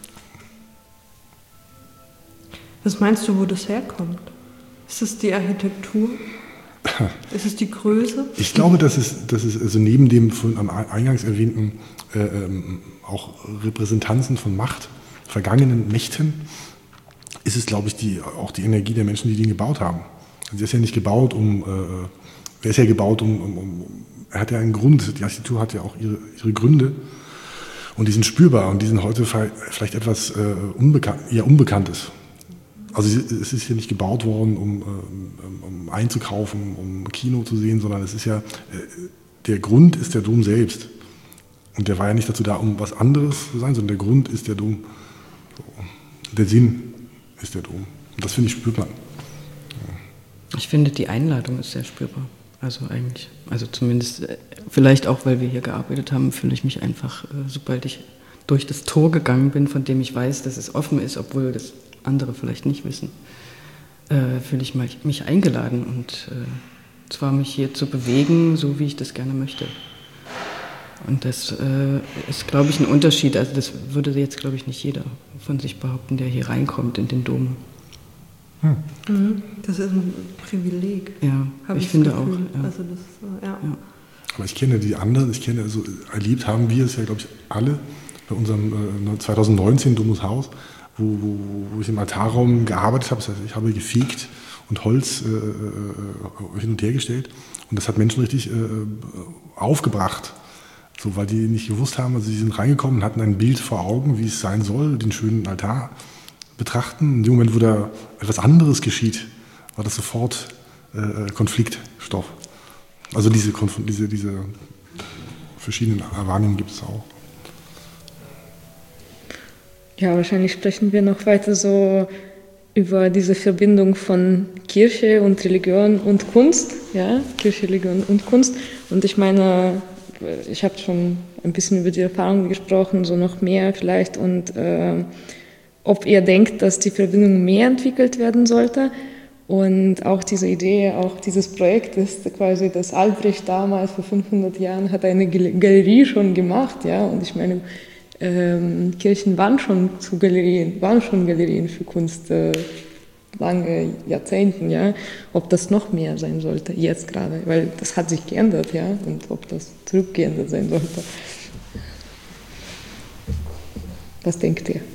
Was meinst du, wo das herkommt? Ist es die Architektur? Ist es die Größe? Ich glaube, dass es, dass es also neben dem von am Eingangs erwähnten äh, ähm, auch Repräsentanzen von Macht, vergangenen Mächten, ist es, glaube ich, die, auch die Energie der Menschen, die den gebaut haben. Also er ist ja nicht gebaut, um, äh, er ist ja gebaut, um, um, um, er hat ja einen Grund, die Architektur hat ja auch ihre, ihre Gründe und die sind spürbar und die sind heute vielleicht etwas äh, unbekannt, eher Unbekanntes. Also es ist hier nicht gebaut worden, um, um einzukaufen, um Kino zu sehen, sondern es ist ja, der Grund ist der Dom selbst. Und der war ja nicht dazu da, um was anderes zu sein, sondern der Grund ist der Dom. Der Sinn ist der Dom. Und das finde ich spürbar. Ich finde, die Einladung ist sehr spürbar. Also eigentlich, also zumindest, vielleicht auch, weil wir hier gearbeitet haben, fühle ich mich einfach, sobald ich durch das Tor gegangen bin, von dem ich weiß, dass es offen ist, obwohl das andere vielleicht nicht wissen, äh, fühle ich mich eingeladen und äh, zwar mich hier zu bewegen, so wie ich das gerne möchte. Und das äh, ist, glaube ich, ein Unterschied. Also das würde jetzt, glaube ich, nicht jeder von sich behaupten, der hier reinkommt in den Dom. Hm. Das ist ein Privileg. Ja, Hab ich, ich finde das auch. Gefühl. Ja. Also das, ja. Ja. Aber ich kenne die anderen, ich kenne, also erlebt haben wir es ja, glaube ich, alle bei unserem äh, zwanzig neunzehn Domus Haus, Wo, wo, wo ich im Altarraum gearbeitet habe. Das heißt, ich habe gefegt und Holz äh, hin und her gestellt. Und das hat Menschen richtig äh, aufgebracht. So, weil die nicht gewusst haben, also sie sind reingekommen und hatten ein Bild vor Augen, wie es sein soll, den schönen Altar betrachten. In dem Moment, wo da etwas anderes geschieht, war das sofort äh, Konfliktstoff. Also diese, diese, diese verschiedenen Wahrnehmungen gibt es auch. Ja, wahrscheinlich sprechen wir noch weiter so über diese Verbindung von Kirche und Religion und Kunst, ja, Kirche, Religion und Kunst. Und ich meine, ich habe schon ein bisschen über die Erfahrung gesprochen, so noch mehr vielleicht, und äh, ob ihr denkt, dass die Verbindung mehr entwickelt werden sollte. Und auch diese Idee, auch dieses Projekt ist quasi, dass Albrecht damals vor fünfhundert Jahren hat eine Galerie schon gemacht, ja, und ich meine, Ähm, Kirchen waren schon zu Galerien, waren schon Galerien für Kunst äh, lange Jahrzehnten, ja. Ob das noch mehr sein sollte, jetzt gerade, weil das hat sich geändert, ja, und ob das zurückgeändert sein sollte. Was denkt ihr?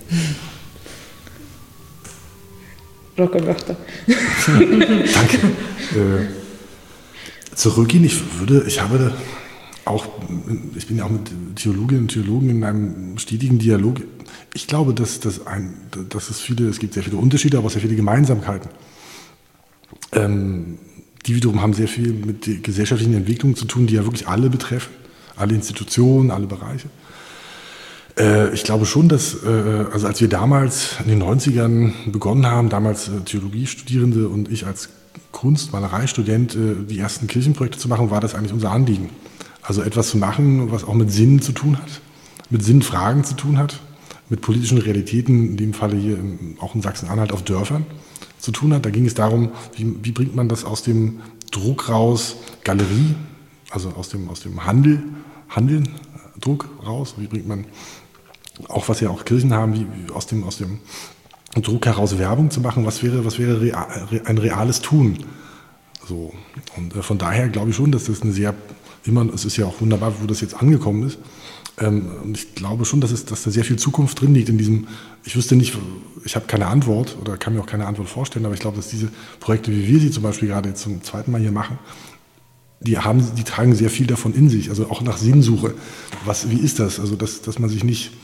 Rocco Wörter. Danke. Äh, zurückgehen, ich würde, ich habe auch, ich bin ja auch mit Theologinnen und Theologen in einem stetigen Dialog. Ich glaube, dass, dass, ein, dass es viele, es gibt sehr viele Unterschiede, aber auch sehr viele Gemeinsamkeiten. Ähm, die wiederum haben sehr viel mit der gesellschaftlichen Entwicklung zu tun, die ja wirklich alle betreffen, alle Institutionen, alle Bereiche. Äh, ich glaube schon, dass, äh, also als wir damals in den neunzigern begonnen haben, damals äh, Theologiestudierende und ich als Kunst-, Malereistudent, äh, die ersten Kirchenprojekte zu machen, war das eigentlich unser Anliegen. Also etwas zu machen, was auch mit Sinn zu tun hat, mit Sinnfragen zu tun hat, mit politischen Realitäten, in dem Falle hier im, auch in Sachsen-Anhalt auf Dörfern zu tun hat. Da ging es darum, wie, wie bringt man das aus dem Druck raus, Galerie, also aus dem, aus dem Handel, Handeln, Druck raus, wie bringt man auch, was ja auch Kirchen haben, wie, wie aus, dem, aus dem Druck heraus Werbung zu machen, was wäre, was wäre real, ein reales Tun. So. Und äh, von daher glaube ich schon, dass das eine sehr Immer, es ist ja auch wunderbar, wo das jetzt angekommen ist. Ähm, und ich glaube schon, dass, es, dass da sehr viel Zukunft drin liegt in diesem, ich wüsste nicht, ich habe keine Antwort oder kann mir auch keine Antwort vorstellen, aber ich glaube, dass diese Projekte, wie wir sie zum Beispiel gerade jetzt zum zweiten Mal hier machen, die, haben, die tragen sehr viel davon in sich, also auch nach Sinnsuche. Was, wie ist das? Also, dass, dass man sich nicht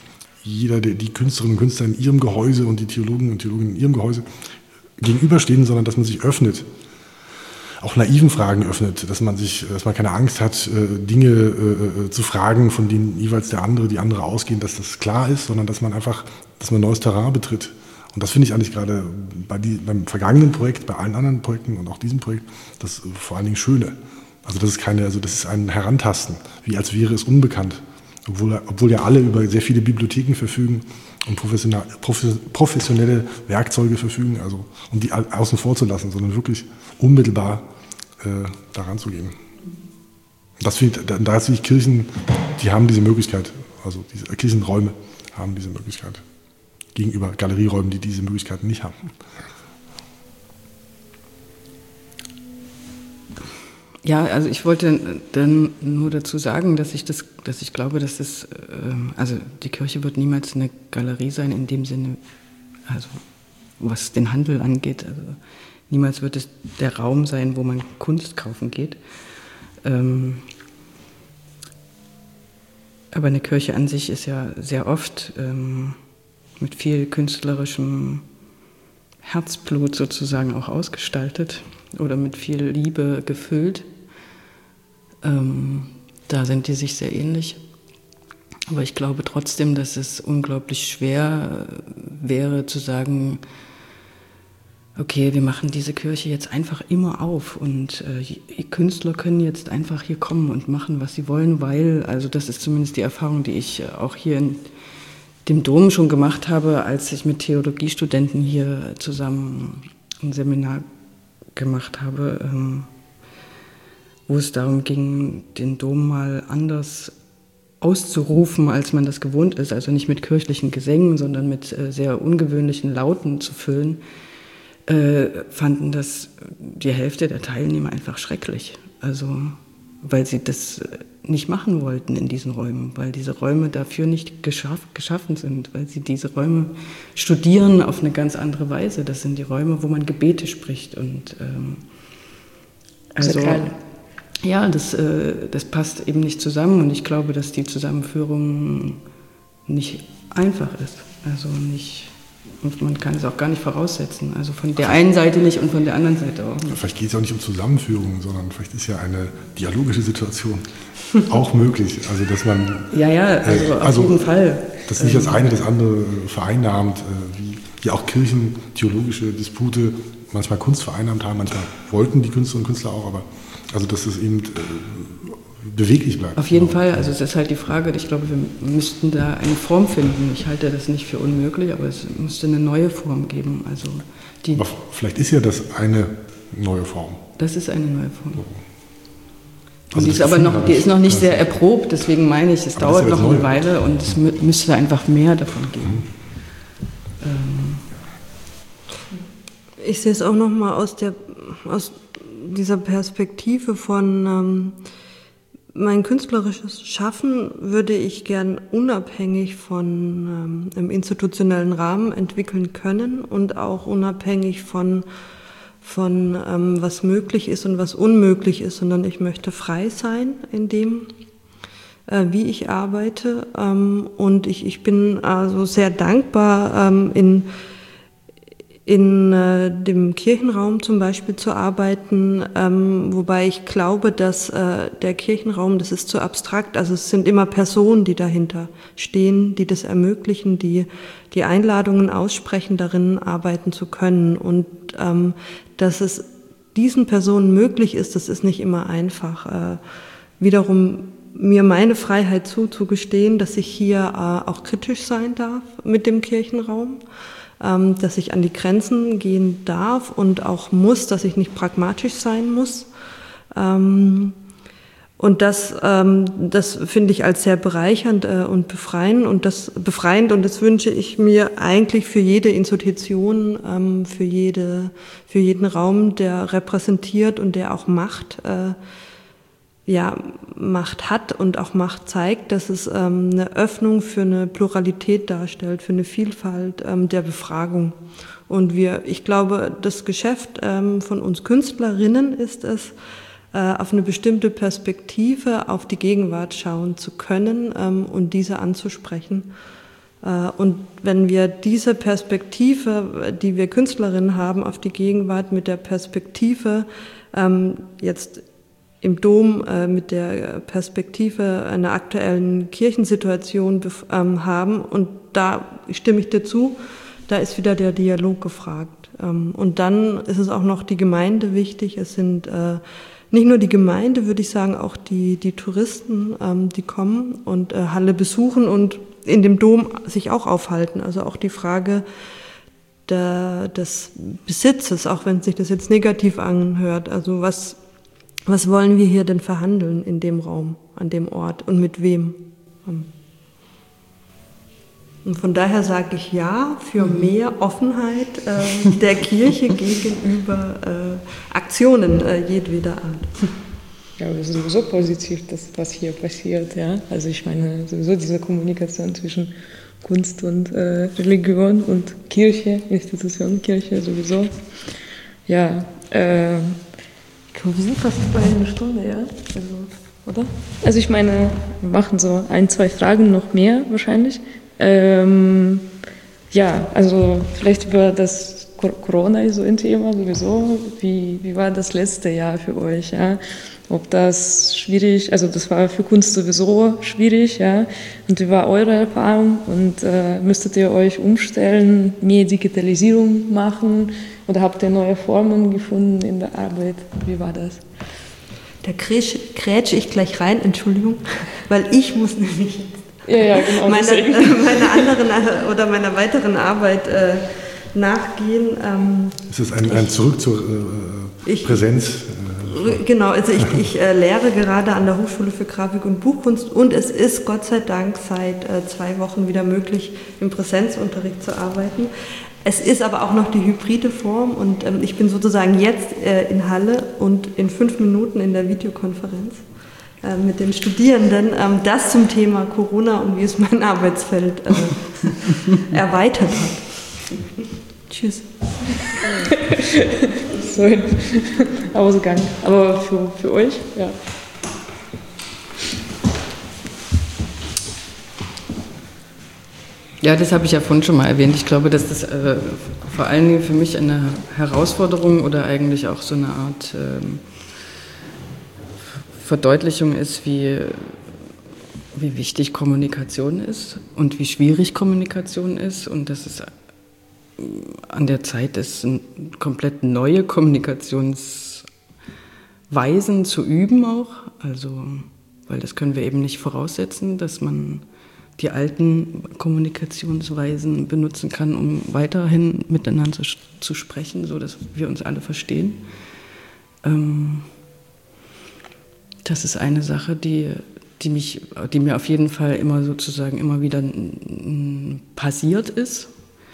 jeder, der, die Künstlerinnen und Künstler in ihrem Gehäuse und die Theologen und Theologinnen in ihrem Gehäuse gegenüberstehen, sondern dass man sich öffnet, auch naiven Fragen öffnet, dass man sich, dass man keine Angst hat, Dinge äh, zu fragen, von denen jeweils der andere, die andere ausgehen, dass das klar ist, sondern dass man einfach, dass man neues Terrain betritt. Und das finde ich eigentlich gerade bei die, beim vergangenen Projekt, bei allen anderen Projekten und auch diesem Projekt, das vor allen Dingen Schöne. Also das ist keine, also das ist ein Herantasten, wie als wäre es unbekannt, obwohl, obwohl ja alle über sehr viele Bibliotheken verfügen und professionelle Werkzeuge verfügen, also um die außen vor zu lassen, sondern wirklich unmittelbar äh, daran zu gehen. Das finde ich, da sehe ich Kirchen, die haben diese Möglichkeit, also diese Kirchenräume haben diese Möglichkeit gegenüber Galerieräumen, die diese Möglichkeiten nicht haben. Ja, also ich wollte dann nur dazu sagen, dass ich das, dass ich glaube, dass das, also die Kirche wird niemals eine Galerie sein in dem Sinne, also was den Handel angeht. Also niemals wird es der Raum sein, wo man Kunst kaufen geht. Ähm, aber eine Kirche an sich ist ja sehr oft ähm, mit viel künstlerischem Herzblut sozusagen auch ausgestaltet oder mit viel Liebe gefüllt. Ähm, da sind die sich sehr ähnlich. Aber ich glaube trotzdem, dass es unglaublich schwer wäre zu sagen, okay, wir machen diese Kirche jetzt einfach immer auf und äh, Künstler können jetzt einfach hier kommen und machen, was sie wollen, weil, also das ist zumindest die Erfahrung, die ich auch hier in dem Dom schon gemacht habe, als ich mit Theologiestudenten hier zusammen ein Seminar gemacht habe, ähm, wo es darum ging, den Dom mal anders auszurufen, als man das gewohnt ist, also nicht mit kirchlichen Gesängen, sondern mit äh, sehr ungewöhnlichen Lauten zu füllen, äh, fanden das die Hälfte der Teilnehmer einfach schrecklich. Also weil sie das nicht machen wollten in diesen Räumen, weil diese Räume dafür nicht geschaff, geschaffen sind, weil sie diese Räume studieren auf eine ganz andere Weise. Das sind die Räume, wo man Gebete spricht und ähm, also Sakral. Ja, das, äh, das passt eben nicht zusammen und ich glaube, dass die Zusammenführung nicht einfach ist. Also nicht, und man kann es auch gar nicht voraussetzen. Also von der einen Seite nicht und von der anderen Seite auch nicht. Vielleicht geht es auch nicht um Zusammenführung, sondern vielleicht ist ja eine dialogische Situation auch möglich. Also dass man ja, ja, also, äh, auf also, jeden Fall. Dass nicht das eine das andere vereinnahmt, äh, wie ja auch kirchentheologische Dispute manchmal Kunst vereinnahmt haben, manchmal wollten die Künstlerinnen und Künstler auch, aber also dass es eben äh, beweglich bleibt. Auf jeden Fall, also es ist halt die Frage, ich glaube, wir müssten da eine Form finden. Ich halte das nicht für unmöglich, aber es müsste eine neue Form geben. Also die, aber vielleicht ist ja das eine neue Form. Das ist eine neue Form. So. Also und die ist aber noch, die ist noch nicht sehr erprobt, deswegen meine ich, es dauert noch eine Weile und es mü- müsste einfach mehr davon geben. Mhm. Ähm. Ich sehe es auch noch mal aus der aus dieser Perspektive von ähm, mein künstlerisches Schaffen würde ich gern unabhängig von ähm, im institutionellen Rahmen entwickeln können und auch unabhängig von von ähm, was möglich ist und was unmöglich ist, sondern ich möchte frei sein in dem, äh, wie ich arbeite. Ähm, und ich, ich bin also sehr dankbar, ähm, in, in äh, dem Kirchenraum zum Beispiel zu arbeiten, ähm, wobei ich glaube, dass äh, der Kirchenraum, das ist zu abstrakt, also es sind immer Personen, die dahinter stehen, die das ermöglichen, die die Einladungen aussprechen, darin arbeiten zu können. Und ähm, dass es diesen Personen möglich ist, das ist nicht immer einfach. Äh, wiederum mir meine Freiheit zuzugestehen, dass ich hier äh, auch kritisch sein darf mit dem Kirchenraum, ähm, dass ich an die Grenzen gehen darf und auch muss, dass ich nicht pragmatisch sein muss. Ähm, und das, ähm, das finde ich als sehr bereichernd äh, und befreiend und das befreiend und das wünsche ich mir eigentlich für jede Institution, ähm, für jede, für jeden Raum, der repräsentiert und der auch Macht, äh, ja, Macht hat und auch Macht zeigt, dass es ähm, eine Öffnung für eine Pluralität darstellt, für eine Vielfalt ähm, der Befragung. Und wir, ich glaube, das Geschäft ähm, von uns Künstlerinnen ist es, äh, auf eine bestimmte Perspektive auf die Gegenwart schauen zu können ähm, und diese anzusprechen. Und wenn wir diese Perspektive, die wir Künstlerinnen haben, auf die Gegenwart mit der Perspektive ähm, jetzt im Dom, äh, mit der Perspektive einer aktuellen Kirchensituation ähm, haben, und da stimme ich dir zu, da ist wieder der Dialog gefragt. Ähm, und dann ist es auch noch die Gemeinde wichtig. Es sind äh, nicht nur die Gemeinde, würde ich sagen, auch die, die Touristen, ähm, die kommen und äh, Halle besuchen und in dem Dom sich auch aufhalten. Also auch die Frage der, des Besitzes, auch wenn sich das jetzt negativ anhört. Also was, was wollen wir hier denn verhandeln in dem Raum, an dem Ort und mit wem? Und von daher sage ich ja für mehr Offenheit äh, der Kirche gegenüber äh, Aktionen äh, jedweder Art. Ja, das ist sowieso positiv, das, was hier passiert. Ja? Also ich meine, sowieso diese Kommunikation zwischen Kunst und äh, Religion und Kirche, Institution, Kirche sowieso. Ja, äh, ich glaube, wir sind fast bei einer Stunde, ja? Also, oder? Also ich meine, wir machen so ein, zwei Fragen noch mehr wahrscheinlich. Ähm, ja, also vielleicht über das Corona ist so ein Thema sowieso. Wie, wie war das letzte Jahr für euch? Ja? Ob das schwierig, also das war für Kunst sowieso schwierig, ja. Und wie war eure Erfahrung? Und äh, müsstet ihr euch umstellen, mehr Digitalisierung machen oder habt ihr neue Formen gefunden in der Arbeit? Wie war das? Da grätsche ich gleich rein, Entschuldigung, weil ich muss nämlich ja, ja, genau, meine, äh, meiner anderen oder meiner weiteren Arbeit äh, nachgehen. Ähm, ist das ein, ein Zurück zur äh, ich, Präsenz? Genau, also ich, ich äh, lehre gerade an der Hochschule für Grafik und Buchkunst und es ist Gott sei Dank seit äh, zwei Wochen wieder möglich, im Präsenzunterricht zu arbeiten. Es ist aber auch noch die hybride Form und ähm, ich bin sozusagen jetzt äh, in Halle und in fünf Minuten in der Videokonferenz äh, mit den Studierenden. Ähm, das zum Thema Corona und wie es mein Arbeitsfeld äh, erweitert hat. Tschüss. So ein Ausgang. Aber für, für euch, ja. Ja, das habe ich ja vorhin schon mal erwähnt. Ich glaube, dass das äh, vor allen Dingen für mich eine Herausforderung oder eigentlich auch so eine Art ähm, Verdeutlichung ist, wie, wie wichtig Kommunikation ist und wie schwierig Kommunikation ist und dass es an der Zeit ist, komplett neue Kommunikationsweisen zu üben auch. Also, weil das können wir eben nicht voraussetzen, dass man die alten Kommunikationsweisen benutzen kann, um weiterhin miteinander zu sprechen, so dass wir uns alle verstehen. Ähm, das ist eine Sache, die, die, mich, die mir auf jeden Fall immer sozusagen immer wieder passiert ist.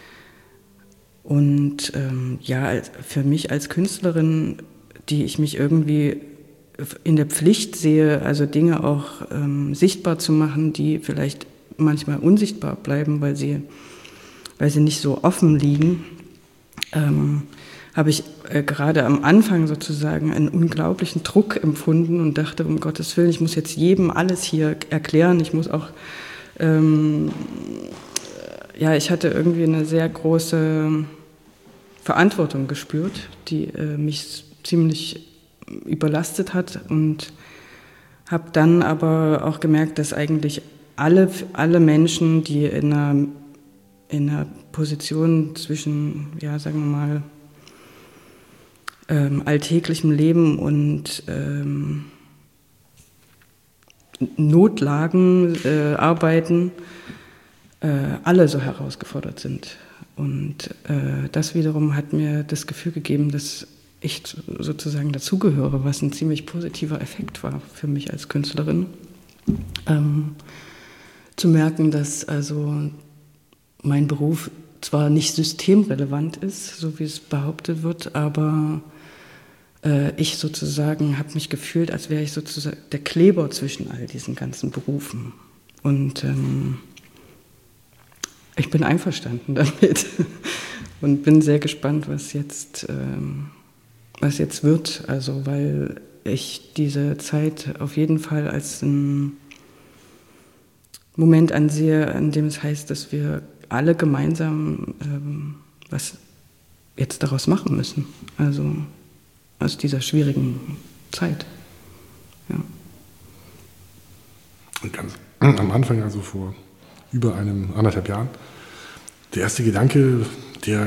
Und ähm, ja, für mich als Künstlerin, die ich mich irgendwie in der Pflicht sehe, also Dinge auch ähm, sichtbar zu machen, die vielleicht manchmal unsichtbar bleiben, weil sie, weil sie nicht so offen liegen, ähm, habe ich äh, gerade am Anfang sozusagen einen unglaublichen Druck empfunden und dachte, um Gottes Willen, ich muss jetzt jedem alles hier erklären, ich muss auch ähm, ja, ich hatte irgendwie eine sehr große Verantwortung gespürt, die äh, mich ziemlich überlastet hat und habe dann aber auch gemerkt, dass eigentlich alle, alle Menschen, die in einer, in einer Position zwischen, ja, sagen wir mal, ähm, alltäglichem Leben und ähm, Notlagen äh, arbeiten, alle so herausgefordert sind. Und äh, das wiederum hat mir das Gefühl gegeben, dass ich sozusagen dazugehöre, was ein ziemlich positiver Effekt war für mich als Künstlerin. Ähm, zu merken, dass also mein Beruf zwar nicht systemrelevant ist, so wie es behauptet wird, aber äh, ich sozusagen habe mich gefühlt, als wäre ich sozusagen der Kleber zwischen all diesen ganzen Berufen. Und ähm, ich bin einverstanden damit und bin sehr gespannt, was jetzt, ähm, was jetzt wird. Also, weil ich diese Zeit auf jeden Fall als ein, Moment ansehe, an dem es heißt, dass wir alle gemeinsam ähm, was jetzt daraus machen müssen. Also aus dieser schwierigen Zeit. Ja. Und ganz am Anfang, also vor über einem anderthalb Jahren, der erste Gedanke, der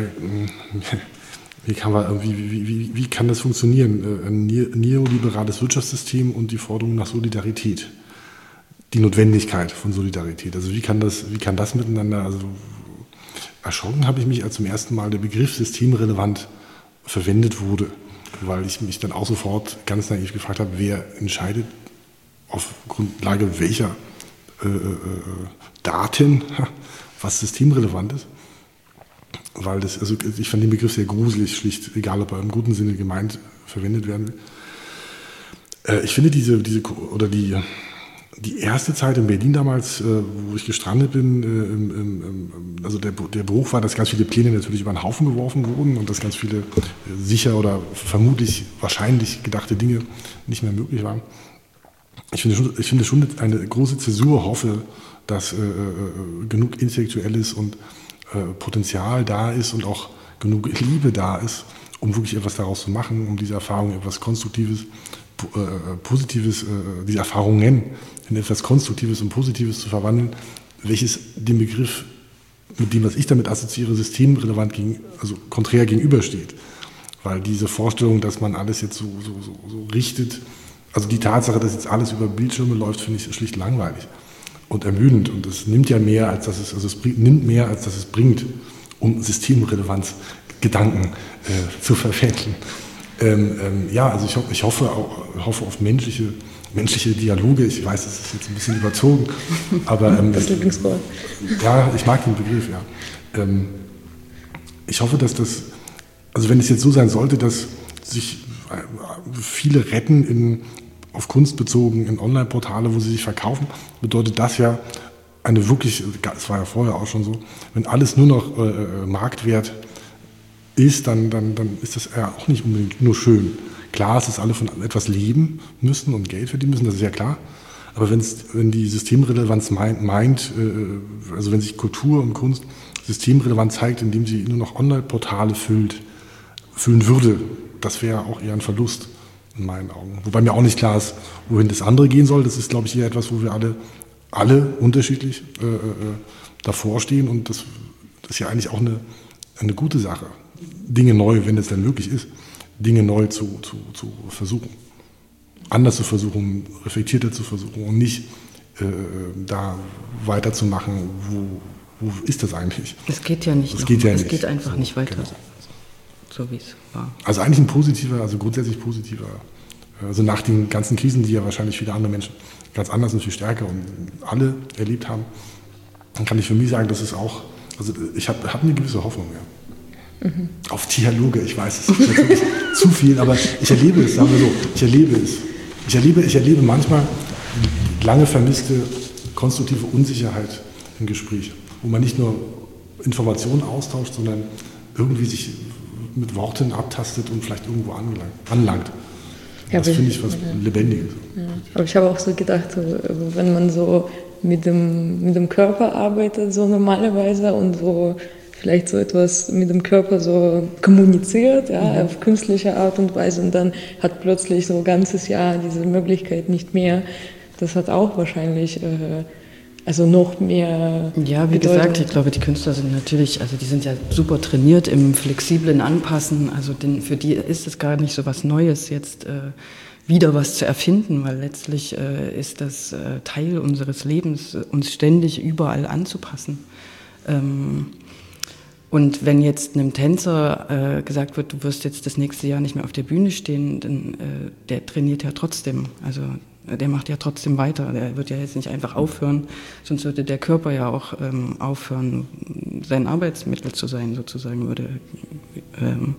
wie kann, man, wie, wie, wie, wie kann das funktionieren? Ein neoliberales Wirtschaftssystem und die Forderung nach Solidarität. Die Notwendigkeit von Solidarität. Also wie kann das, wie kann das miteinander, also erschrocken habe ich mich, als zum ersten Mal der Begriff systemrelevant verwendet wurde, weil ich mich dann auch sofort ganz naiv gefragt habe, wer entscheidet auf Grundlage welcher äh, äh, Daten, was systemrelevant ist. Weil das, also ich fand den Begriff sehr gruselig, schlicht, egal ob er im guten Sinne gemeint verwendet werden will. Äh, ich finde diese, diese oder die, die erste Zeit in Berlin damals, äh, wo ich gestrandet bin, äh, im, im, also der, der Bruch war, dass ganz viele Pläne natürlich über den Haufen geworfen wurden und dass ganz viele äh, sicher oder vermutlich wahrscheinlich gedachte Dinge nicht mehr möglich waren. Ich finde schon, ich finde schon eine große Zäsur, hoffe, dass äh, äh, genug Intellektuelles und Potenzial da ist und auch genug Liebe da ist, um wirklich etwas daraus zu machen, um diese Erfahrung etwas Konstruktives, äh, Positives, äh, diese Erfahrungen in etwas Konstruktives und Positives zu verwandeln, welches dem Begriff, mit dem, was ich damit assoziiere, systemrelevant, gegen, also konträr gegenübersteht. Weil diese Vorstellung, dass man alles jetzt so, so, so, so richtet, also die Tatsache, dass jetzt alles über Bildschirme läuft, finde ich schlicht langweilig und ermüdend, und es nimmt ja mehr, als dass es, also es bringt, nimmt mehr, als dass es bringt, um Systemrelevanz Gedanken äh, zu verfälschen. Ähm, ähm, ja, also ich, ho ich hoffe, auch, hoffe auf menschliche, menschliche Dialoge. Ich weiß, das ist jetzt ein bisschen überzogen, aber ähm, das Lieblingswort. Ja, ich mag den Begriff, ja. Ähm, ich hoffe, dass das, also wenn es jetzt so sein sollte, dass sich viele retten in auf Kunst bezogen, in Online-Portale, wo sie sich verkaufen, bedeutet das ja eine wirklich, es war ja vorher auch schon so, wenn alles nur noch äh, Marktwert ist, dann, dann, dann ist das ja auch nicht unbedingt nur schön. Klar, es ist alle von etwas leben müssen und Geld verdienen müssen, das ist ja klar. Aber wenn's, wenn die Systemrelevanz meint, meint äh, also wenn sich Kultur und Kunst systemrelevant zeigt, indem sie nur noch Online-Portale füllt, füllen würde, das wäre auch eher ein Verlust in meinen Augen. Wobei mir auch nicht klar ist, wohin das andere gehen soll. Das ist, glaube ich, eher etwas, wo wir alle, alle unterschiedlich äh, äh, davor stehen. Und das, das ist ja eigentlich auch eine, eine gute Sache. Dinge neu, wenn es denn möglich ist, Dinge neu zu, zu, zu versuchen. Anders zu versuchen, reflektierter zu versuchen und nicht äh, da weiterzumachen, wo, wo ist das eigentlich? Es geht ja nicht. Es geht, ja es nicht. geht einfach so, nicht weiter. Genau. So wie es war. Also eigentlich ein positiver, also grundsätzlich positiver, also nach den ganzen Krisen, die ja wahrscheinlich viele andere Menschen ganz anders und viel stärker und alle erlebt haben, dann kann ich für mich sagen, dass es auch, also ich habe hab eine gewisse Hoffnung, ja. Mhm. Auf Dialoge, ich weiß, es ist natürlich zu viel, aber ich erlebe es, sagen wir so, ich erlebe es. Ich erlebe, ich erlebe manchmal lange vermisste konstruktive Unsicherheit im Gespräch, wo man nicht nur Informationen austauscht, sondern irgendwie sich mit Worten abtastet und vielleicht irgendwo angelangt, anlangt. Ja, das finde ich was ja. Lebendiges. Ja. Aber ich habe auch so gedacht, wenn man so mit dem, mit dem Körper arbeitet, so normalerweise, und so vielleicht so etwas mit dem Körper so kommuniziert, ja, mhm. auf künstliche Art und Weise, und dann hat plötzlich so ein ganzes Jahr diese Möglichkeit nicht mehr. Das hat auch wahrscheinlich äh, also noch mehr. Ja, wie Bedeutung. Gesagt, ich glaube, die Künstler sind natürlich, also die sind ja super trainiert im flexiblen Anpassen. Also den, für die ist es gar nicht so was Neues, jetzt äh, wieder was zu erfinden, weil letztlich äh, ist das äh, Teil unseres Lebens, uns ständig überall anzupassen. Ähm, und wenn jetzt einem Tänzer äh, gesagt wird, du wirst jetzt das nächste Jahr nicht mehr auf der Bühne stehen, dann äh, der trainiert ja trotzdem. Also der macht ja trotzdem weiter. Der wird ja jetzt nicht einfach aufhören, sonst würde der Körper ja auch ähm, aufhören, sein Arbeitsmittel zu sein, sozusagen. Würde, ähm,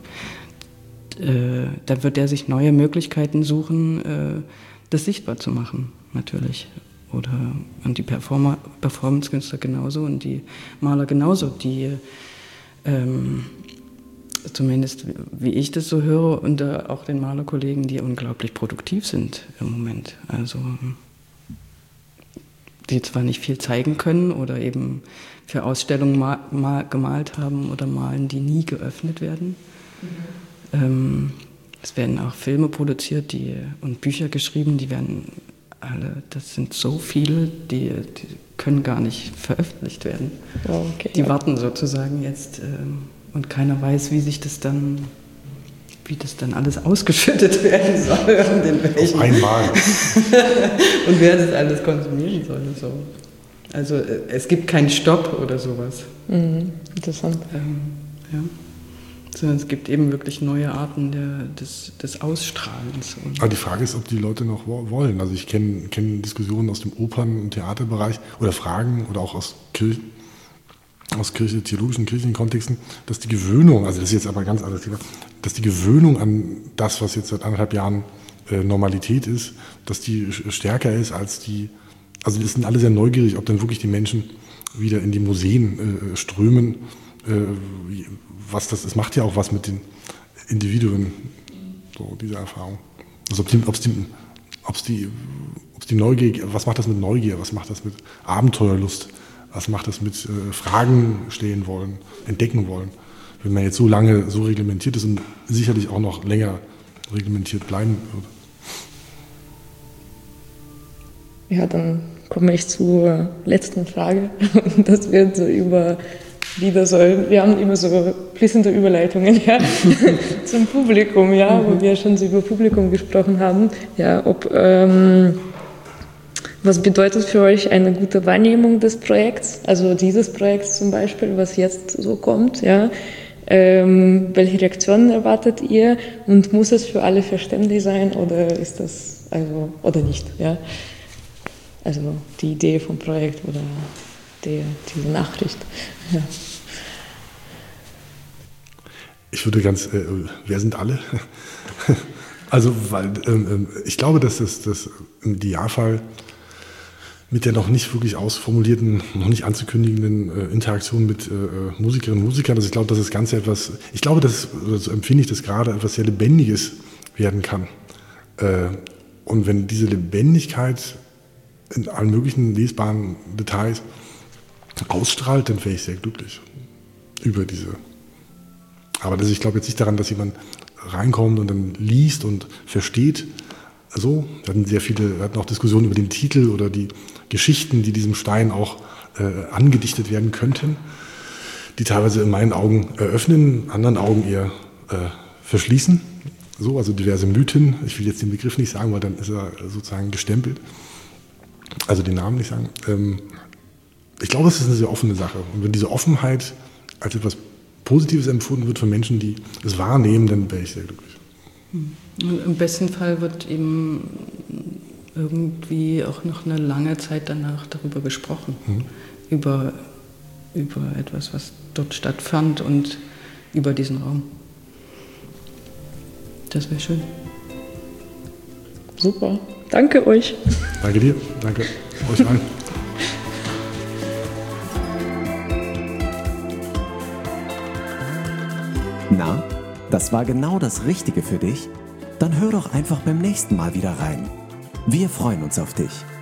äh, da wird er sich neue Möglichkeiten suchen, äh, das sichtbar zu machen, natürlich. Oder und die Performer, Performance-Künstler genauso und die Maler genauso, die ähm, zumindest wie ich das so höre, und äh, auch den Malerkollegen, die unglaublich produktiv sind im Moment. Also die zwar nicht viel zeigen können oder eben für Ausstellungen mal, mal gemalt haben oder malen, die nie geöffnet werden. Mhm. Ähm, es werden auch Filme produziert die, und Bücher geschrieben, die werden alle, das sind so viele, die, die können gar nicht veröffentlicht werden. Oh, okay, die ja. warten sozusagen jetzt ähm, und keiner weiß, wie sich das dann, wie das dann alles ausgeschüttet werden soll. Und in welchen, auf einmal. und wer das alles konsumieren soll. So. Also es gibt keinen Stopp oder sowas. Mhm, interessant. Ähm, ja. Sondern es gibt eben wirklich neue Arten der, des, des Ausstrahlens. Aber die Frage ist, ob die Leute noch wollen. Also ich kenne kenn Diskussionen aus dem Opern- und Theaterbereich oder Fragen oder auch aus Kirchen, aus Kirche, theologischen, kirchlichen Kontexten, dass die Gewöhnung, also das ist jetzt aber ein ganz anderes Thema, dass die Gewöhnung an das, was jetzt seit anderthalb Jahren äh, Normalität ist, dass die stärker ist als die, also wir sind alle sehr neugierig, ob dann wirklich die Menschen wieder in die Museen äh, strömen, äh, was das ist, macht ja auch was mit den Individuen, so diese Erfahrung. Also ob die, ob's die, ob's die, ob's die Neugier, was macht das mit Neugier, was macht das mit Abenteuerlust, was macht das mit äh, Fragen stellen wollen, entdecken wollen, wenn man jetzt so lange so reglementiert ist und sicherlich auch noch länger reglementiert bleiben wird. Ja, dann komme ich zur letzten Frage. Das wird so über wieder so, wir haben immer so fließende Überleitungen, ja, zum Publikum, ja, wo wir schon so über Publikum gesprochen haben. Ja, ob, ähm, was bedeutet für euch eine gute Wahrnehmung des Projekts, also dieses Projekts zum Beispiel, was jetzt so kommt, ja? Ähm, welche Reaktionen erwartet ihr und muss es für alle verständlich sein oder ist das, also, oder nicht, ja? Also die Idee vom Projekt oder die, diese Nachricht. Ja. Ich würde ganz, äh, wer sind alle? Also, weil ähm, ich glaube, dass das, das im Idealfall mit der noch nicht wirklich ausformulierten, noch nicht anzukündigenden äh, Interaktion mit äh, Musikerinnen und Musikern, also ich glaube, dass das Ganze etwas, ich glaube, dass, oder so empfinde ich das gerade, etwas sehr Lebendiges werden kann. Äh, und wenn diese Lebendigkeit in allen möglichen lesbaren Details ausstrahlt, dann wäre ich sehr glücklich über diese. Aber das, ich glaube jetzt nicht daran, dass jemand reinkommt und dann liest und versteht. Also, wir hatten sehr viele, wir hatten auch Diskussionen über den Titel oder die Geschichten, die diesem Stein auch äh, angedichtet werden könnten, die teilweise in meinen Augen eröffnen, in anderen Augen eher äh, verschließen. So, also diverse Mythen. Ich will jetzt den Begriff nicht sagen, weil dann ist er sozusagen gestempelt. Also den Namen nicht sagen. Ähm, ich glaube, es ist eine sehr offene Sache. Und wenn diese Offenheit als etwas Positives empfunden wird von Menschen, die es wahrnehmen, dann wäre ich sehr glücklich. Und im besten Fall wird eben irgendwie auch noch eine lange Zeit danach darüber gesprochen. Mhm. Über, über etwas, was dort stattfand und über diesen Raum. Das wäre schön. Super. Danke euch. Danke dir. Danke euch allen. Na, das war genau das Richtige für dich? Dann hör doch einfach beim nächsten Mal wieder rein. Wir freuen uns auf dich.